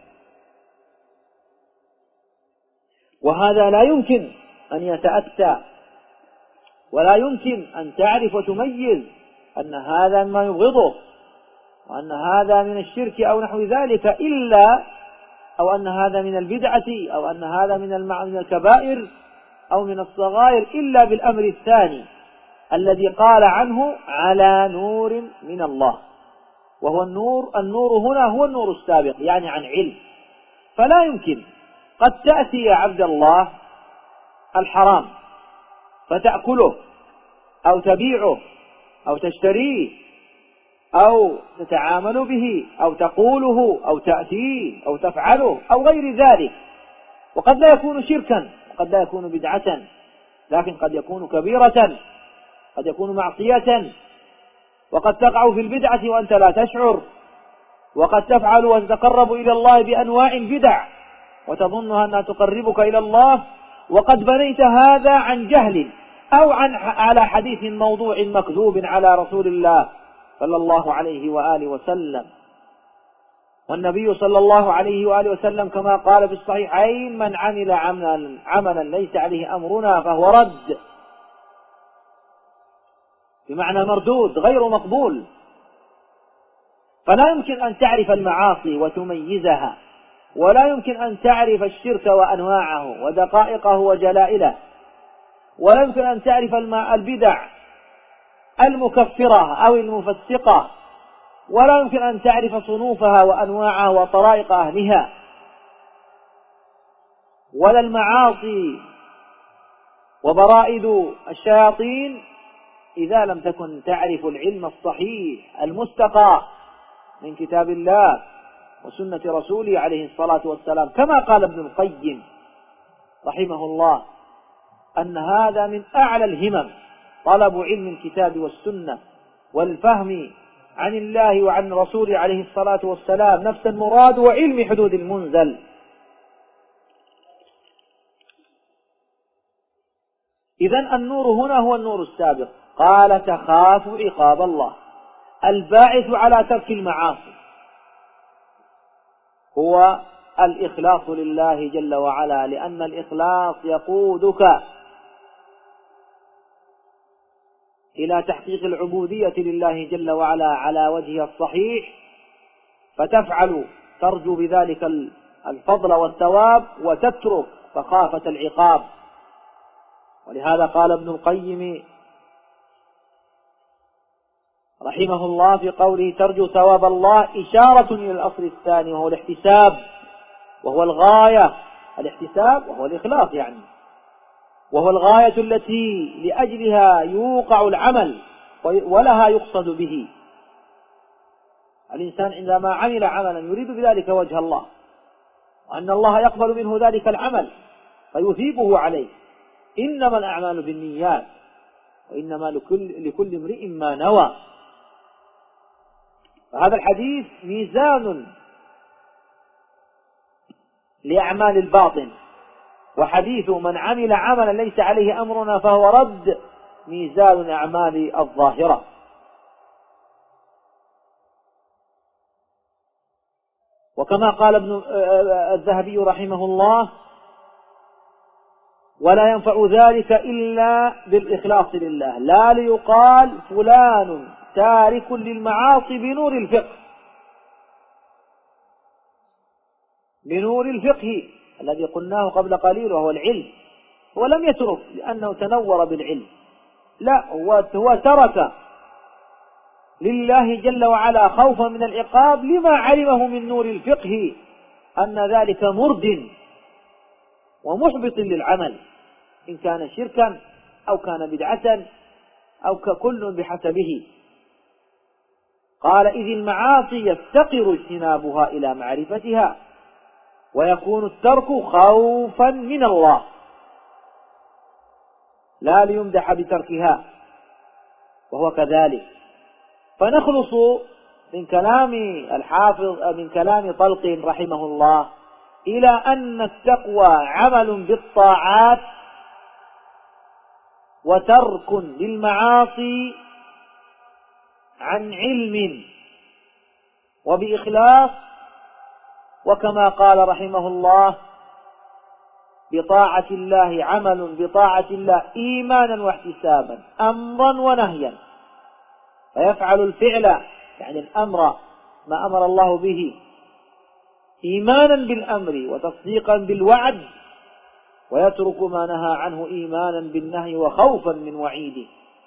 وهذا لا يمكن أن يتأتى ولا يمكن أن تعرف وتميز أن هذا ما يبغضه وأن هذا من الشرك أو نحو ذلك إلا أو أن هذا من البدعة أو أن هذا من الكبائر أو من الصغائر إلا بالأمر الثاني الذي قال عنه على نور من الله، وهو النور. النور هنا هو النور السابق، يعني عن علم. فلا يمكن قد تأتي يا عبد الله الحرام فتأكله أو تبيعه أو تشتريه أو تتعامل به أو تقوله أو تأتيه أو تفعله أو غير ذلك، وقد لا يكون شركا وقد لا يكون بدعة، لكن قد يكون كبيرة، قد يكون معصية، وقد تقع في البدعة وأنت لا تشعر، وقد تفعل وتتقرب إلى الله بأنواع بدع وتظنها أنها تقربك إلى الله، وقد بنيت هذا عن جهل أو عن على حديث موضوع مكذوب على رسول الله صلى الله عليه وآله وسلم. والنبي صلى الله عليه وآله وسلم كما قال في الصحيحين: من عمل عملا, عملا ليس عليه أمرنا فهو رد، بمعنى مردود غير مقبول. فلا يمكن أن تعرف المعاصي وتميزها، ولا يمكن أن تعرف الشرك وأنواعه ودقائقه وجلائله، ولا يمكن أن تعرف البدع المكفرة أو المفسقة، ولا يمكن أن تعرف صنوفها وأنواعها وطرائق أهلها، ولا المعاصي وبرائد الشياطين إذا لم تكن تعرف العلم الصحيح المستقى من كتاب الله وسنة رسوله عليه الصلاة والسلام. كما قال ابن القيم رحمه الله أن هذا من أعلى الهمم، طلب علم الكتاب والسنة والفهم عن الله وعن رسوله عليه الصلاة والسلام نفس المراد، وعلم حدود المنزل. إذن النور هنا هو النور السابق. قال: تخاف عقاب الله. الباعث على ترك المعاصي هو الإخلاص لله جل وعلا، لأن الإخلاص يقودك إلى تحقيق العبودية لله جل وعلا على وجهها الصحيح، فتفعل ترجو بذلك الفضل والثواب وتترك فخافة العقاب. ولهذا قال ابن القيم رحمه الله في قوله: ترجو ثواب الله، إشارة إلى الأصل الثاني وهو الاحتساب، وهو الغاية. الاحتساب وهو الإخلاص يعني، وهو الغاية التي لأجلها يوقع العمل ولها يقصد به. الإنسان عندما عمل عملا يريد بذلك وجه الله، وأن الله يقبل منه ذلك العمل فيثيبه عليه. إنما الأعمال بالنيات وإنما لكل, لكل امرئ ما نوى. فهذا الحديث ميزان لأعمال الباطن، وحديث من عمل عملا ليس عليه أمرنا فهو رد ميزان الأعمال الظاهرة. وكما قال ابن الذهبي رحمه الله: ولا ينفع ذلك إلا بالإخلاص لله، لا ليقال فلان تارك للمعاصي بنور الفقه، بنور الفقه الذي قلناه قبل قليل وهو العلم. هو لم يترك لأنه تنور بالعلم، لا، هو ترك لله جل وعلا خوفا من العقاب لما علمه من نور الفقه أن ذلك مرد ومحبط للعمل، إن كان شركا أو كان بدعة أو ككل بحسبه. قال: إذ المعاصي يفتقر اجتنابها إلى معرفتها، ويكون الترك خوفا من الله لا ليمدح بتركها، وهو كذلك. فنخلص من كلام الحافظ من كلام طلق رحمه الله إلى أن التقوى عمل بالطاعات وترك للمعاصي عن علم وبإخلاص، وكما قال رحمه الله: بطاعة الله عمل بطاعة الله إيمانا واحتسابا، أمرا ونهيا، فيفعل الفعل يعني الأمر ما أمر الله به إيمانا بالأمر وتصديقا بالوعد، ويترك ما نهى عنه إيمانا بالنهي وخوفا من وعيده.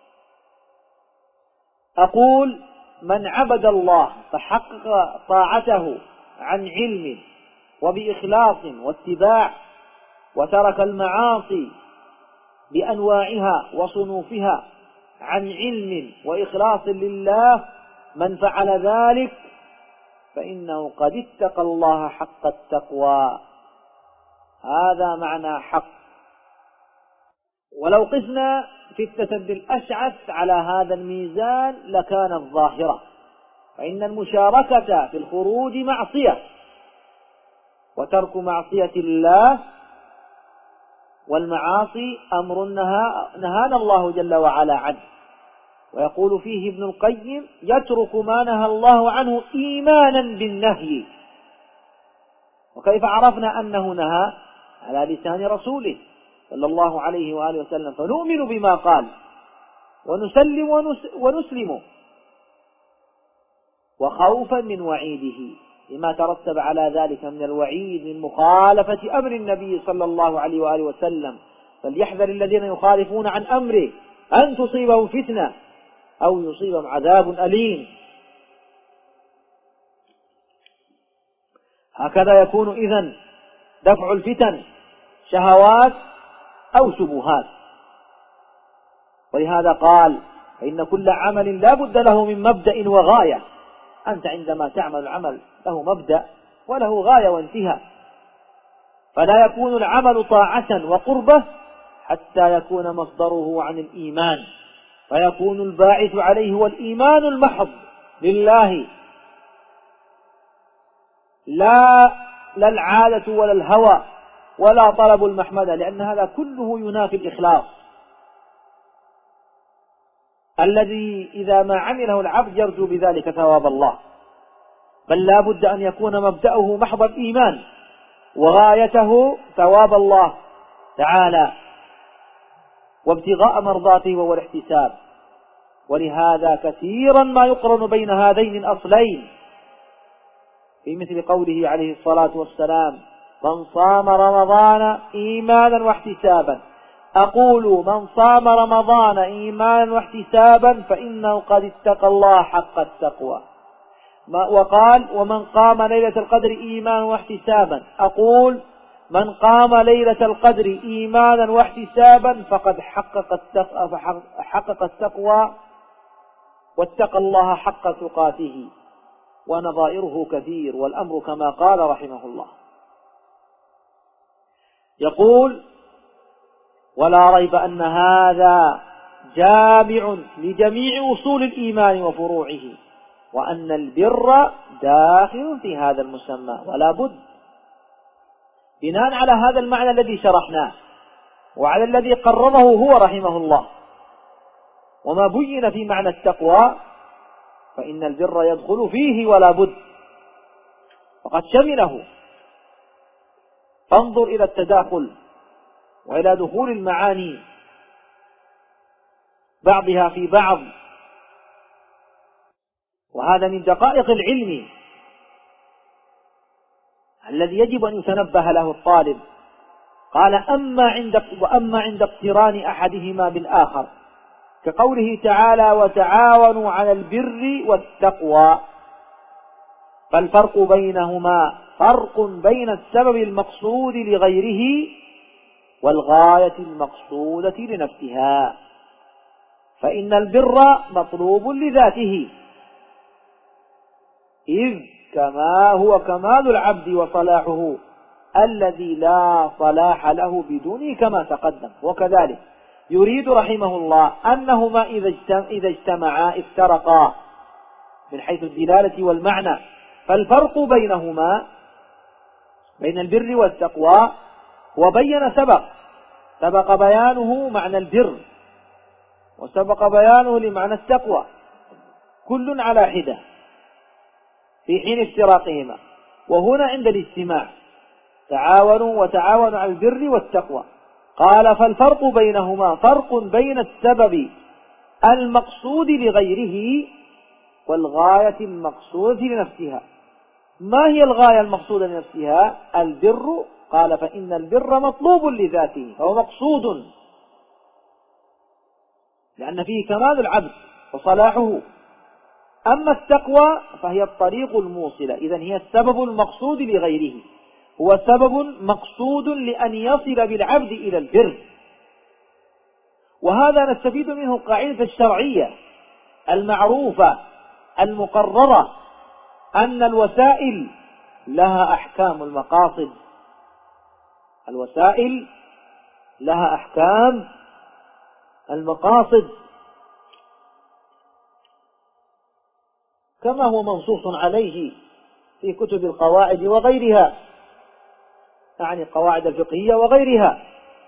أقول: من عبد الله فحقق طاعته عن علم وبإخلاص واتباع، وترك المعاصي بأنواعها وصنوفها عن علم وإخلاص لله، من فعل ذلك فإنه قد اتقى الله حق التقوى. هذا معنى حق. ولو قسنا فتة بالأشعث على هذا الميزان لكانت ظاهرة، فإن المشاركة في الخروج معصية، وترك معصية الله والمعاصي أمر نهانا الله جل وعلا عنه. ويقول فيه ابن القيم: يترك ما نهى الله عنه إيمانا بالنهي. وكيف عرفنا أنه نهى؟ على لسان رسوله صلى الله عليه وآله وسلم، فنؤمن بما قال ونسلم ونسلم، وخوفا من وعيده لما ترتب على ذلك من الوعيد من مخالفة أمر النبي صلى الله عليه وآله وسلم. فليحذر الذين يخالفون عن أمره أن تصيبهم فتنة أو يصيبهم عذاب أليم. هكذا يكون إذن دفع الفتن شهوات أو شبهات. ولهذا قال: فإن كل عمل لا بد له من مبدأ وغاية. أنت عندما تعمل العمل له مبدأ وله غاية وانتهاء، فلا يكون العمل طاعة وقربة حتى يكون مصدره عن الإيمان، فيكون الباعث عليه هو الإيمان المحض لله، لا لا العادة ولا الهوى ولا طلب المحمدة، لأن هذا كله ينافي الإخلاص الذي إذا ما عمله العبد يرجو بذلك ثواب الله. بل لا بد أن يكون مبدأه محض الإيمان وغايته ثواب الله تعالى وابتغاء مرضاته وهو الاحتساب. ولهذا كثيرا ما يقرن بين هذين الأصلين، في مثل قوله عليه الصلاة والسلام: من صام رمضان إيمانا واحتسابا. أقول: من صام رمضان إيمانا واحتسابا فإنه قد اتقى الله حق التقوى. وقال: ومن قام ليلة القدر إيمانا واحتسابا. أقول: من قام ليلة القدر إيمانا واحتسابا فقد حقق التقوى واتقى الله حق تقاته. ونظائره كثير، والأمر كما قال رحمه الله. يقول: ولا ريب أن هذا جامع لجميع أصول الإيمان وفروعه، وأن البر داخل في هذا المسمى، ولا بد بناء على هذا المعنى الذي شرحناه وعلى الذي قرره هو رحمه الله. وما بين في معنى التقوى فإن البر يدخل فيه ولا بد، فقد شمله. فانظر إلى التداخل وإلى دخول المعاني بعضها في بعض، وهذا من دقائق العلم الذي يجب أن يتنبه له الطالب. قال أما عند وأما عند اقتران أحدهما بالآخر كقوله تعالى وتعاونوا على البر والتقوى، فالفرق بينهما فرق بين السبب المقصود لغيره والغاية المقصودة لنفسها، فإن البر مطلوب لذاته، إذ كما هو كمال العبد وصلاحه الذي لا صلاح له بدونه كما تقدم. وكذلك يريد رحمه الله أنهما إذا اجتمعا افترقا من حيث الدلالة والمعنى، فالفرق بينهما بين البر والتقوى وبين سبق سبق بيانه معنى البر وسبق بيانه لمعنى التقوى، كل على حدة في حين افتراقهما. وهنا عند الاجتماع تعاونوا وتعاونوا على البر والتقوى، قال فالفرق بينهما فرق بين السبب المقصود لغيره والغاية المقصودة لنفسها. ما هي الغاية المقصودة لنفسها؟ البر. قال فإن البر مطلوب لذاته، فهو مقصود لأن فيه كمال العبد وصلاحه. أما التقوى فهي الطريق الموصلة، إذن هي السبب المقصود لغيره، هو سبب مقصود لأن يصل بالعبد إلى البر. وهذا نستفيد منه القاعدة الشرعية المعروفة المقررة أن الوسائل لها أحكام المقاصد، الوسائل لها أحكام المقاصد كما هو منصوص عليه في كتب القواعد وغيرها، يعني القواعد الفقهية وغيرها.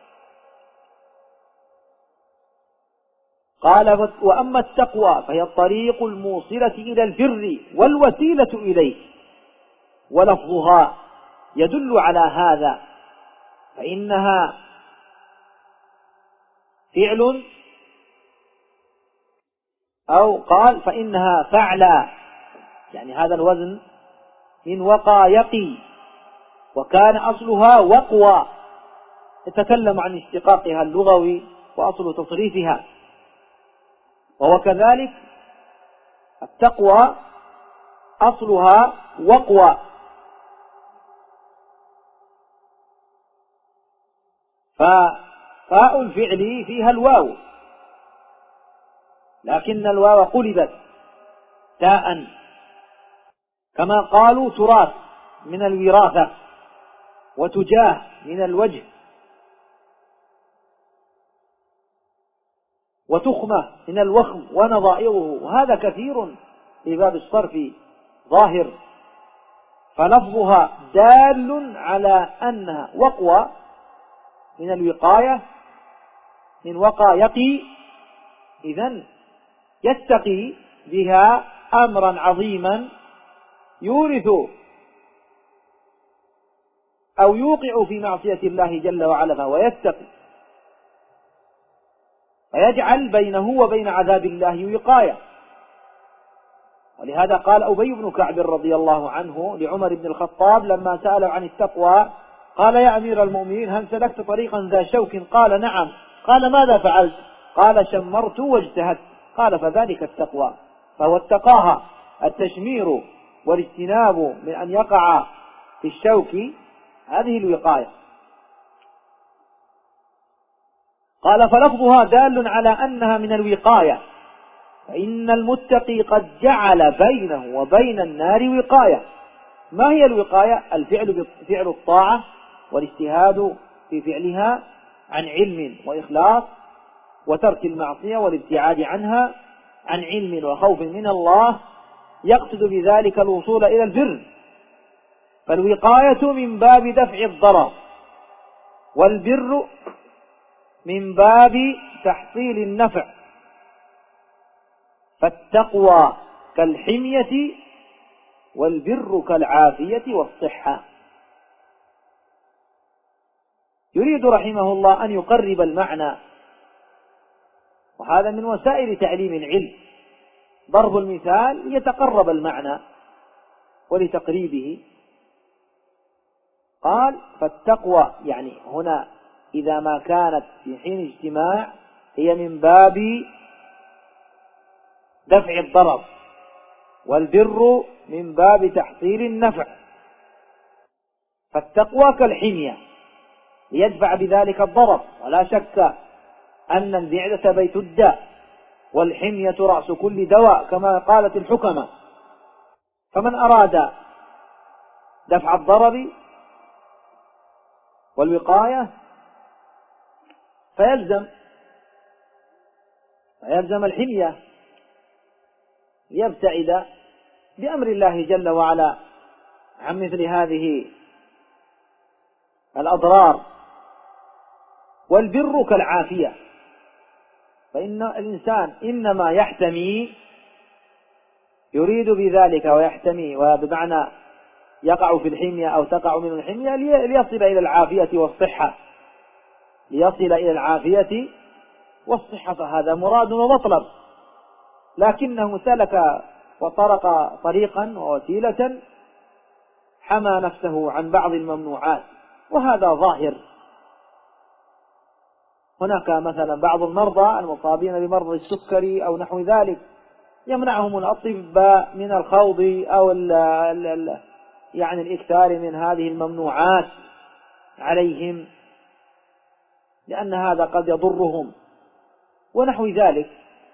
قال وأما التقوى فهي الطريق الموصلة إلى البر والوسيلة إليه، ولفظها يدل على هذا، فإنها فعل، أو قال فإنها فعلا، يعني هذا الوزن إن وقى يقي، وكان أصلها وقوى، يتكلم عن اشتقاقها اللغوي وأصل تصريفها. وهو كذلك التقوى أصلها وقوى، ففاء الفعل فيها الواو، لكن الواو قلبت تاء، كما قالوا تراث من الوراثة، وتجاه من الوجه، وتخمة من الوخم ونظائره، وهذا كثير في باب الصرف ظاهر. فلفظها دال على أنها وقوى من الوقاية، من وقى يقي، إذن يتقي بها أمرا عظيما يورث أو يوقع في معصية الله جل وعلا، فهو يتقي ويجعل بينه وبين عذاب الله وقاية. ولهذا قال أبي بن كعب رضي الله عنه لعمر بن الخطاب لما سأله عن التقوى، قال يا أمير المؤمنين هل سلكت طريقا ذا شوك؟ قال نعم. قال ماذا فعلت؟ قال شمرت واجتهدت. قال فذلك التقوى، فهو اتقاها التشمير والاجتناب من أن يقع في الشوك، هذه الوقاية. قال فلفظها دال على أنها من الوقاية، فإن المتقي قد جعل بينه وبين النار وقاية. ما هي الوقاية؟ الفعل فعل الطاعة والاجتهاد في فعلها عن علم وإخلاص، وترك المعصية والابتعاد عنها عن علم وخوف من الله، يقصد بذلك الوصول إلى البر. فالوقاية من باب دفع الضرر، والبر من باب تحصيل النفع، فالتقوى كالحمية والبر كالعافية والصحة. يريد رحمه الله أن يقرب المعنى، وهذا من وسائل تعليم العلم، ضرب المثال ليتقرب المعنى ولتقريبه. قال فالتقوى يعني هنا إذا ما كانت في حين اجتماع هي من باب دفع الضرر، والبر من باب تحصيل النفع. فالتقوى كالحمية ليدفع بذلك الضرر، ولا شك أن المعدة بيت الداء، والحمية رأس كل دواء كما قالت الحكمة. فمن أراد دفع الضرر والوقاية فيلزم فيلزم الحمية ليبتعد بأمر الله جل وعلا عن مثل هذه الأضرار. والبر كالعافية، فإن الإنسان إنما يحتمي، يريد بذلك ويحتمي، وبمعنى يقع في الحمية أو تقع من الحمية ليصل إلى العافية والصحة، ليصل إلى العافية والصحة، فهذا مراد ومطلب، لكنه سلك وطرق طريقا ووسيلة حمى نفسه عن بعض الممنوعات، وهذا ظاهر. هناك مثلا بعض المرضى المصابين بمرض السكري أو نحو ذلك يمنعهم الأطباء من الخوض أو ال ال ال يعني الإكثار من هذه الممنوعات عليهم، لأن هذا قد يضرهم ونحو ذلك.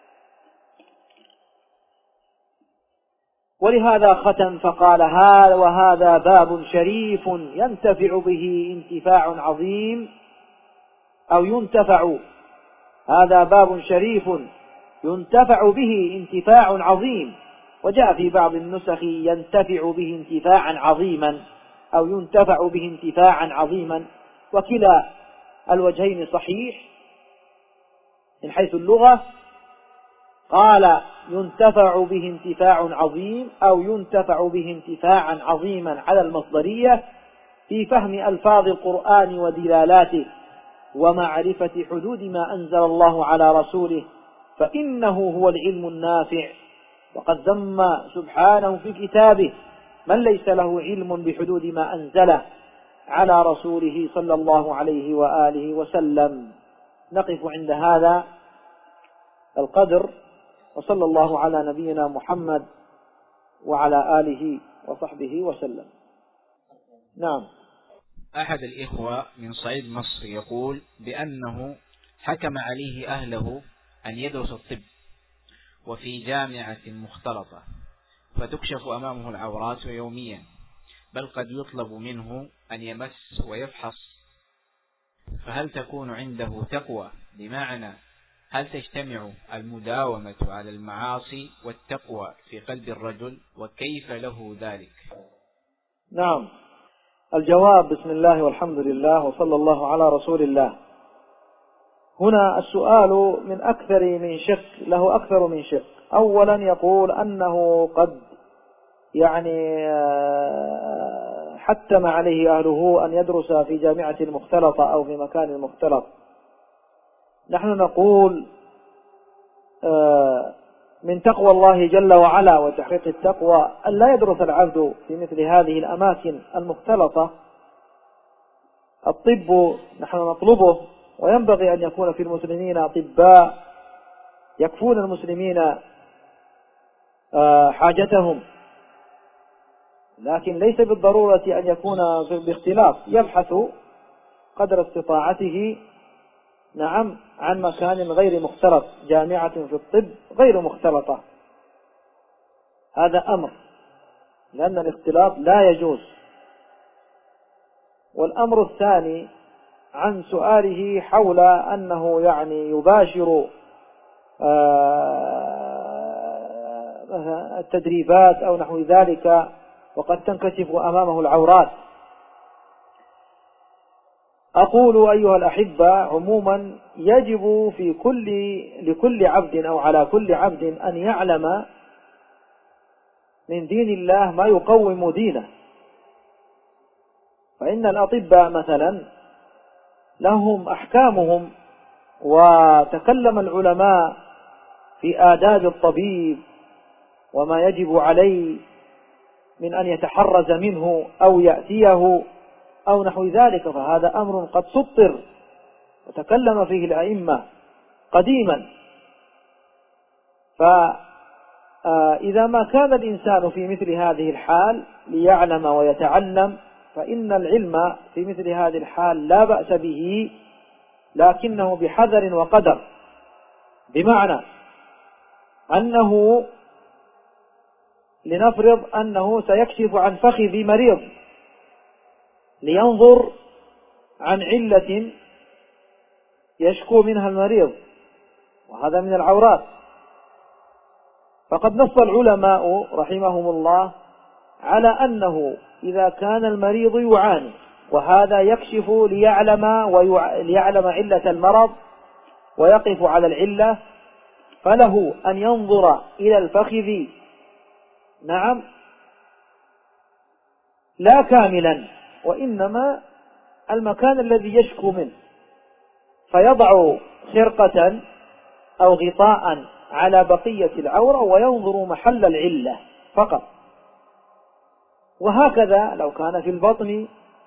ولهذا ختم فقال هذا وهذا باب شريف ينتفع به انتفاع عظيم، أو ينتفع، هذا باب شريف ينتفع به انتفاع عظيم، وجاء في بعض النسخ ينتفع به انتفاعا عظيما أو ينتفع به انتفاعا عظيما، وكلا الوجهين صحيح من حيث اللغة. قال ينتفع به انتفاع عظيم أو ينتفع به انتفاعا عظيما على المصدرية في فهم ألفاظ القرآن ودلالاته ومعرفة حدود ما أنزل الله على رسوله، فإنه هو العلم النافع. وقد ذم سبحانه في كتابه من ليس له علم بحدود ما أنزله على رسوله صلى الله عليه وآله وسلم. نقف عند هذا القدر، وصلى الله على نبينا محمد وعلى آله وصحبه وسلم. نعم. أحد الإخوة من صعيد مصر يقول بأنه حكم عليه أهله أن يدرس الطب وفي جامعة مختلطة، فتكشف أمامه العورات يوميا، بل قد يطلب منه أن يمس ويفحص، فهل تكون عنده تقوى؟ بمعنى هل تجتمع المداومة على المعاصي والتقوى في قلب الرجل، وكيف له ذلك؟ نعم. الجواب بسم الله والحمد لله وصلى الله على رسول الله. هنا السؤال من أكثر من شق، له أكثر من شق. أولا يقول أنه قد يعني حتم عليه أهله أن يدرس في جامعة مختلطة أو في مكان مختلط. نحن نقول من تقوى الله جل وعلا وتحقيق التقوى أن لا يدرس العبد في مثل هذه الأماكن المختلطة. الطب نحن نطلبه، وينبغي أن يكون في المسلمين أطباء يكفون المسلمين حاجتهم، لكن ليس بالضرورة أن يكون باختلاف، يبحث قدر استطاعته نعم عن مكان غير مختلط، جامعة في الطب غير مختلطة، هذا أمر، لأن الاختلاط لا يجوز. والأمر الثاني عن سؤاله حول أنه يعني يباشر التدريبات أو نحو ذلك وقد تنكشف أمامه العورات. أقول أيها الأحبة عموما يجب في كل لكل عبد أو على كل عبد أن يعلم من دين الله ما يقوم دينه. فإن الأطباء مثلا لهم أحكامهم، وتكلم العلماء في آداب الطبيب وما يجب عليه من أن يتحرز منه أو يأتيه أو نحو ذلك، فهذا أمر قد سطر وتكلم فيه الأئمة قديما. فإذا ما كان الإنسان في مثل هذه الحال ليعلم ويتعلم، فإن العلم في مثل هذه الحال لا بأس به، لكنه بحذر وقدر. بمعنى أنه لنفرض أنه سيكشف عن فخذ مريض لينظر عن علة يشكو منها المريض، وهذا من العورات. فقد نص العلماء رحمهم الله على أنه إذا كان المريض يعاني وهذا يكشف ليعلم, ويع... ليعلم علة المرض ويقف على العلة، فله أن ينظر إلى الفخذ، نعم، لا كاملا وإنما المكان الذي يشكو منه، فيضع خرقة أو غطاء على بقية العورة وينظر محل العلة فقط. وهكذا لو كان في البطن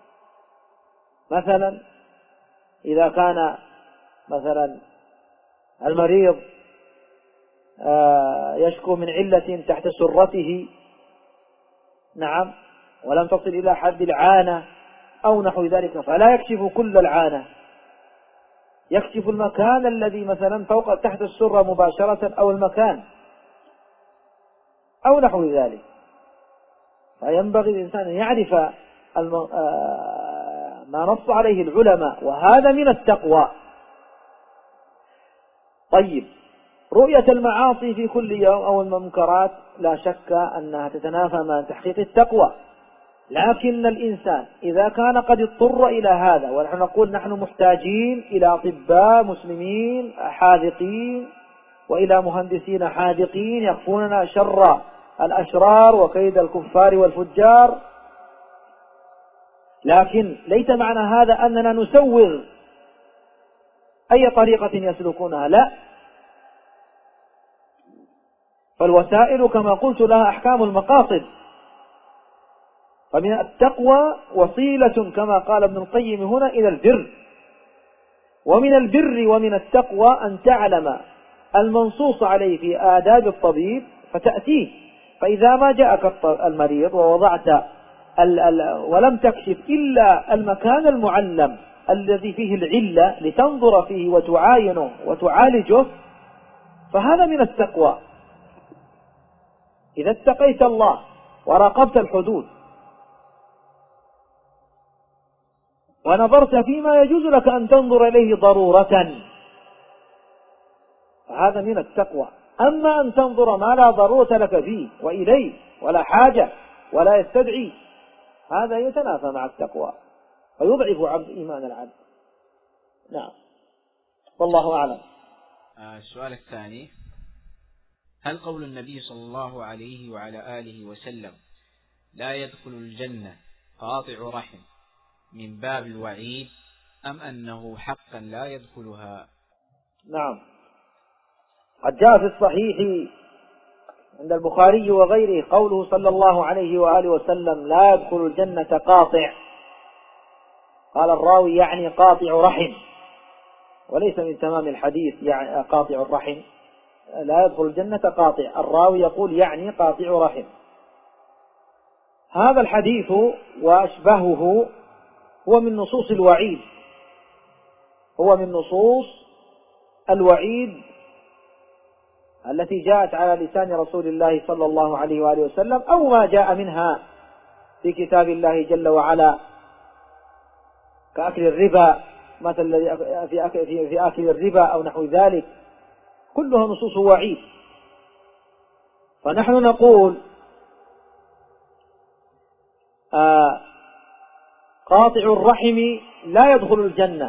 مثلا، إذا كان مثلا المريض يشكو من علة تحت سرته، نعم، ولم تصل إلى حد العانة أو نحو ذلك، فلا يكشف كل العانة، يكشف المكان الذي مثلا فوق تحت السرة مباشرة أو المكان أو نحو ذلك. فينبغي الإنسان أن يعرف ما نص عليه العلماء، وهذا من التقوى. طيب، رؤية المعاصي في كل يوم أو المنكرات لا شك أنها تتنافى مع تحقيق التقوى، لكن الإنسان إذا كان قد اضطر إلى هذا، ونحن نقول نحن محتاجين إلى أطباء مسلمين حاذقين وإلى مهندسين حاذقين يخفوننا شر الأشرار وكيد الكفار والفجار، لكن ليس معنى هذا أننا نسوغ أي طريقة يسلكونها، لا، فالوسائل كما قلت لها أحكام المقاصد. فمن التقوى وصيلة كما قال ابن القيم هنا إلى البر، ومن البر ومن التقوى أن تعلم المنصوص عليه في آداب الطبيب فتأتيه. فإذا ما جاءك المريض ووضعت ال ال ولم تكشف إلا المكان المعلم الذي فيه العلة لتنظر فيه وتعاينه وتعالجه، فهذا من التقوى. إذا اتقيت الله وراقبت الحدود ونظرت فيما يجوز لك أن تنظر إليه ضرورة، فهذا من التقوى. أما أن تنظر ما لا ضرورة لك فيه وإليه ولا حاجة ولا يستدعي، هذا يتنافى مع التقوى ويضعف عبد إيمان العبد. نعم، والله أعلم. السؤال الثاني: هل قول النبي صلى الله عليه وعلى آله وسلم لا يدخل الجنة قاطع رحم من باب الوعيد، أم أنه حقا لا يدخلها؟ نعم، قد جاء في الصحيح عند البخاري وغيره قوله صلى الله عليه وآله وسلم لا يدخل الجنة قاطع. قال الراوي يعني قاطع رحم، وليس من تمام الحديث يعني قاطع الرحم، لا يدخل الجنة قاطع، الراوي يقول يعني قاطع رحم. هذا الحديث وأشبهه هو من نصوص الوعيد، هو من نصوص الوعيد التي جاءت على لسان رسول الله صلى الله عليه وآله وسلم، أو ما جاء منها في كتاب الله جل وعلا كأكل الربا مثل في أكل الربا أو نحو ذلك، كلها نصوص وعيد. فنحن نقول آه قاطع الرحم لا يدخل الجنة،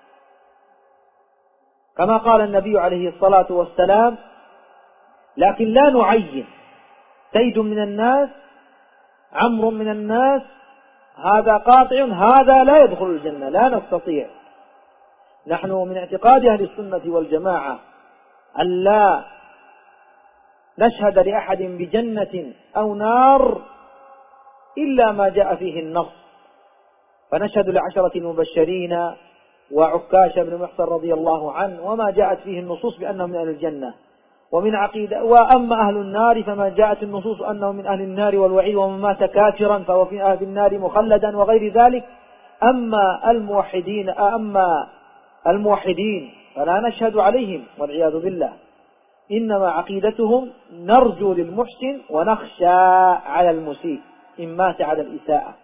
كما قال النبي عليه الصلاة والسلام: لكن لا نعين، زيد من الناس، عمرو من الناس، هذا قاطع، هذا لا يدخل الجنة، لا نستطيع. نحن من اعتقاد أهل السنة والجماعة أن لا نشهد لأحد بجنة أو نار إلا ما جاء فيه النص، فنشهد لعشرة المبشرين وعكاش بن محصن رضي الله عنه وما جاءت فيه النصوص بأنهم من أهل الجنة ومن عقيدة. وأما أهل النار فما جاءت النصوص أنهم من أهل النار والوعيد، ومن مات كافرا فهو في أهل النار مخلدا وغير ذلك. أما الموحدين أما الموحدين فلا نشهد عليهم والعياذ بالله، إنما عقيدتهم نرجو للمحسن ونخشى على المسيء إن مات على الإساءة.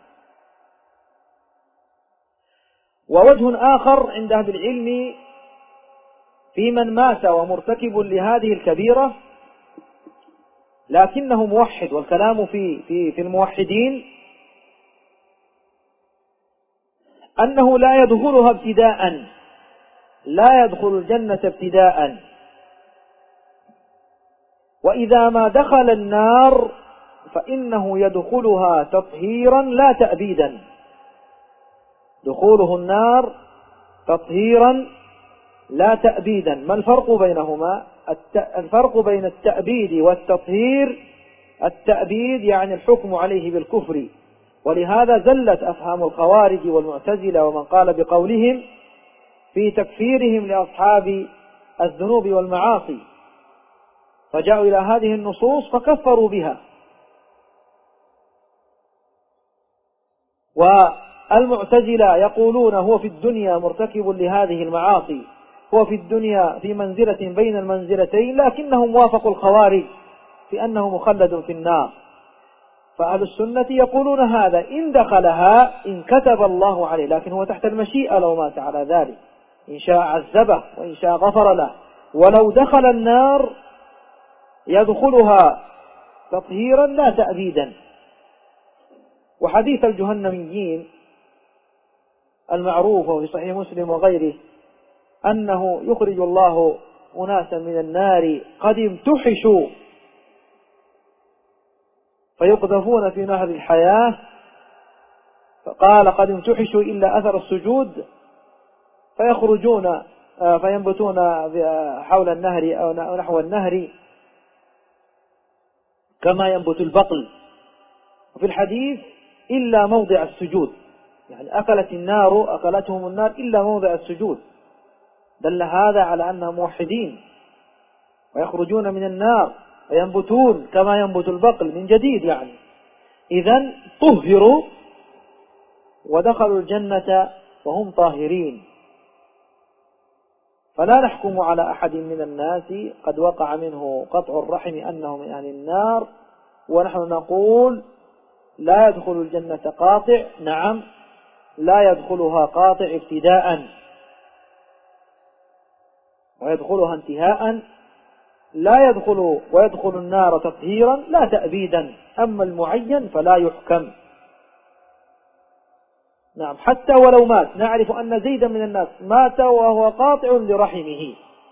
ووجه آخر عند أهل العلم في من مات ومرتكب لهذه الكبيرة لكنه موحد، والكلام في في في الموحدين أنه لا يدخلها ابتداء، لا يدخل الجنة ابتداء، وإذا ما دخل النار فإنه يدخلها تطهيرا لا تأبيدا. دخوله النار تطهيرا لا تأبيدا. ما الفرق بينهما؟ الفرق بين التأبيد والتطهير: التأبيد يعني الحكم عليه بالكفر، ولهذا زلت أفهام الخوارج والمعتزلة ومن قال بقولهم في تكفيرهم لأصحاب الذنوب والمعاصي، فجاءوا إلى هذه النصوص فكفروا بها. والمعتزلة يقولون هو في الدنيا مرتكب لهذه المعاصي، هو في الدنيا في منزلة بين المنزلتين، لكنهم وافقوا الخوارج في أنه مخلد في النار. فأهل السنة يقولون هذا إن دخلها إن كتب الله عليه، لكن هو تحت المشيئة لو مات على ذلك، إن شاء عذبه وإن شاء غفر له. ولو دخل النار يدخلها تطهيرا لا تأبيدا. وحديث الجهنميين المعروف في صحيح مسلم وغيره أنه يخرج الله أناسا من النار قد امتحشوا فيقذفون في نهر الحياة، فقال قد امتحشوا إلا أثر السجود، فيخرجون فينبتون حول النهر أو نحو النهر كما ينبت البقل. وفي الحديث إلا موضع السجود، يعني أكلت النار أكلتهم النار إلا موضع السجود. دل هذا على أنهم موحدين ويخرجون من النار وينبتون كما ينبت البقل من جديد. يعني إذن طهروا ودخلوا الجنة وهم طاهرين. فلا نحكم على أحد من الناس قد وقع منه قطع الرحم أنه من أهل النار ونحن نقول لا يدخل الجنة قاطع. نعم، لا يدخلها قاطع ابتداء ويدخلها انتهاء، لا يدخل ويدخل النار تطهيرا لا تأبيدا. أما المعين فلا يحكم. نعم، حتى ولو مات نعرف أن زيدا من الناس مات وهو قاطع لرحمه،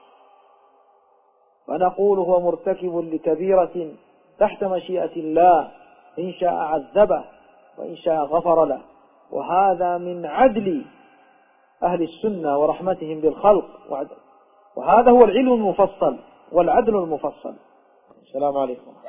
فنقول هو مرتكب لكبيرة تحت مشيئة الله، إن شاء عذبه وإن شاء غفر له. وهذا من عدل أهل السنة ورحمتهم بالخلق، وهذا هو العلم المفصل والعدل المفصل. السلام عليكم.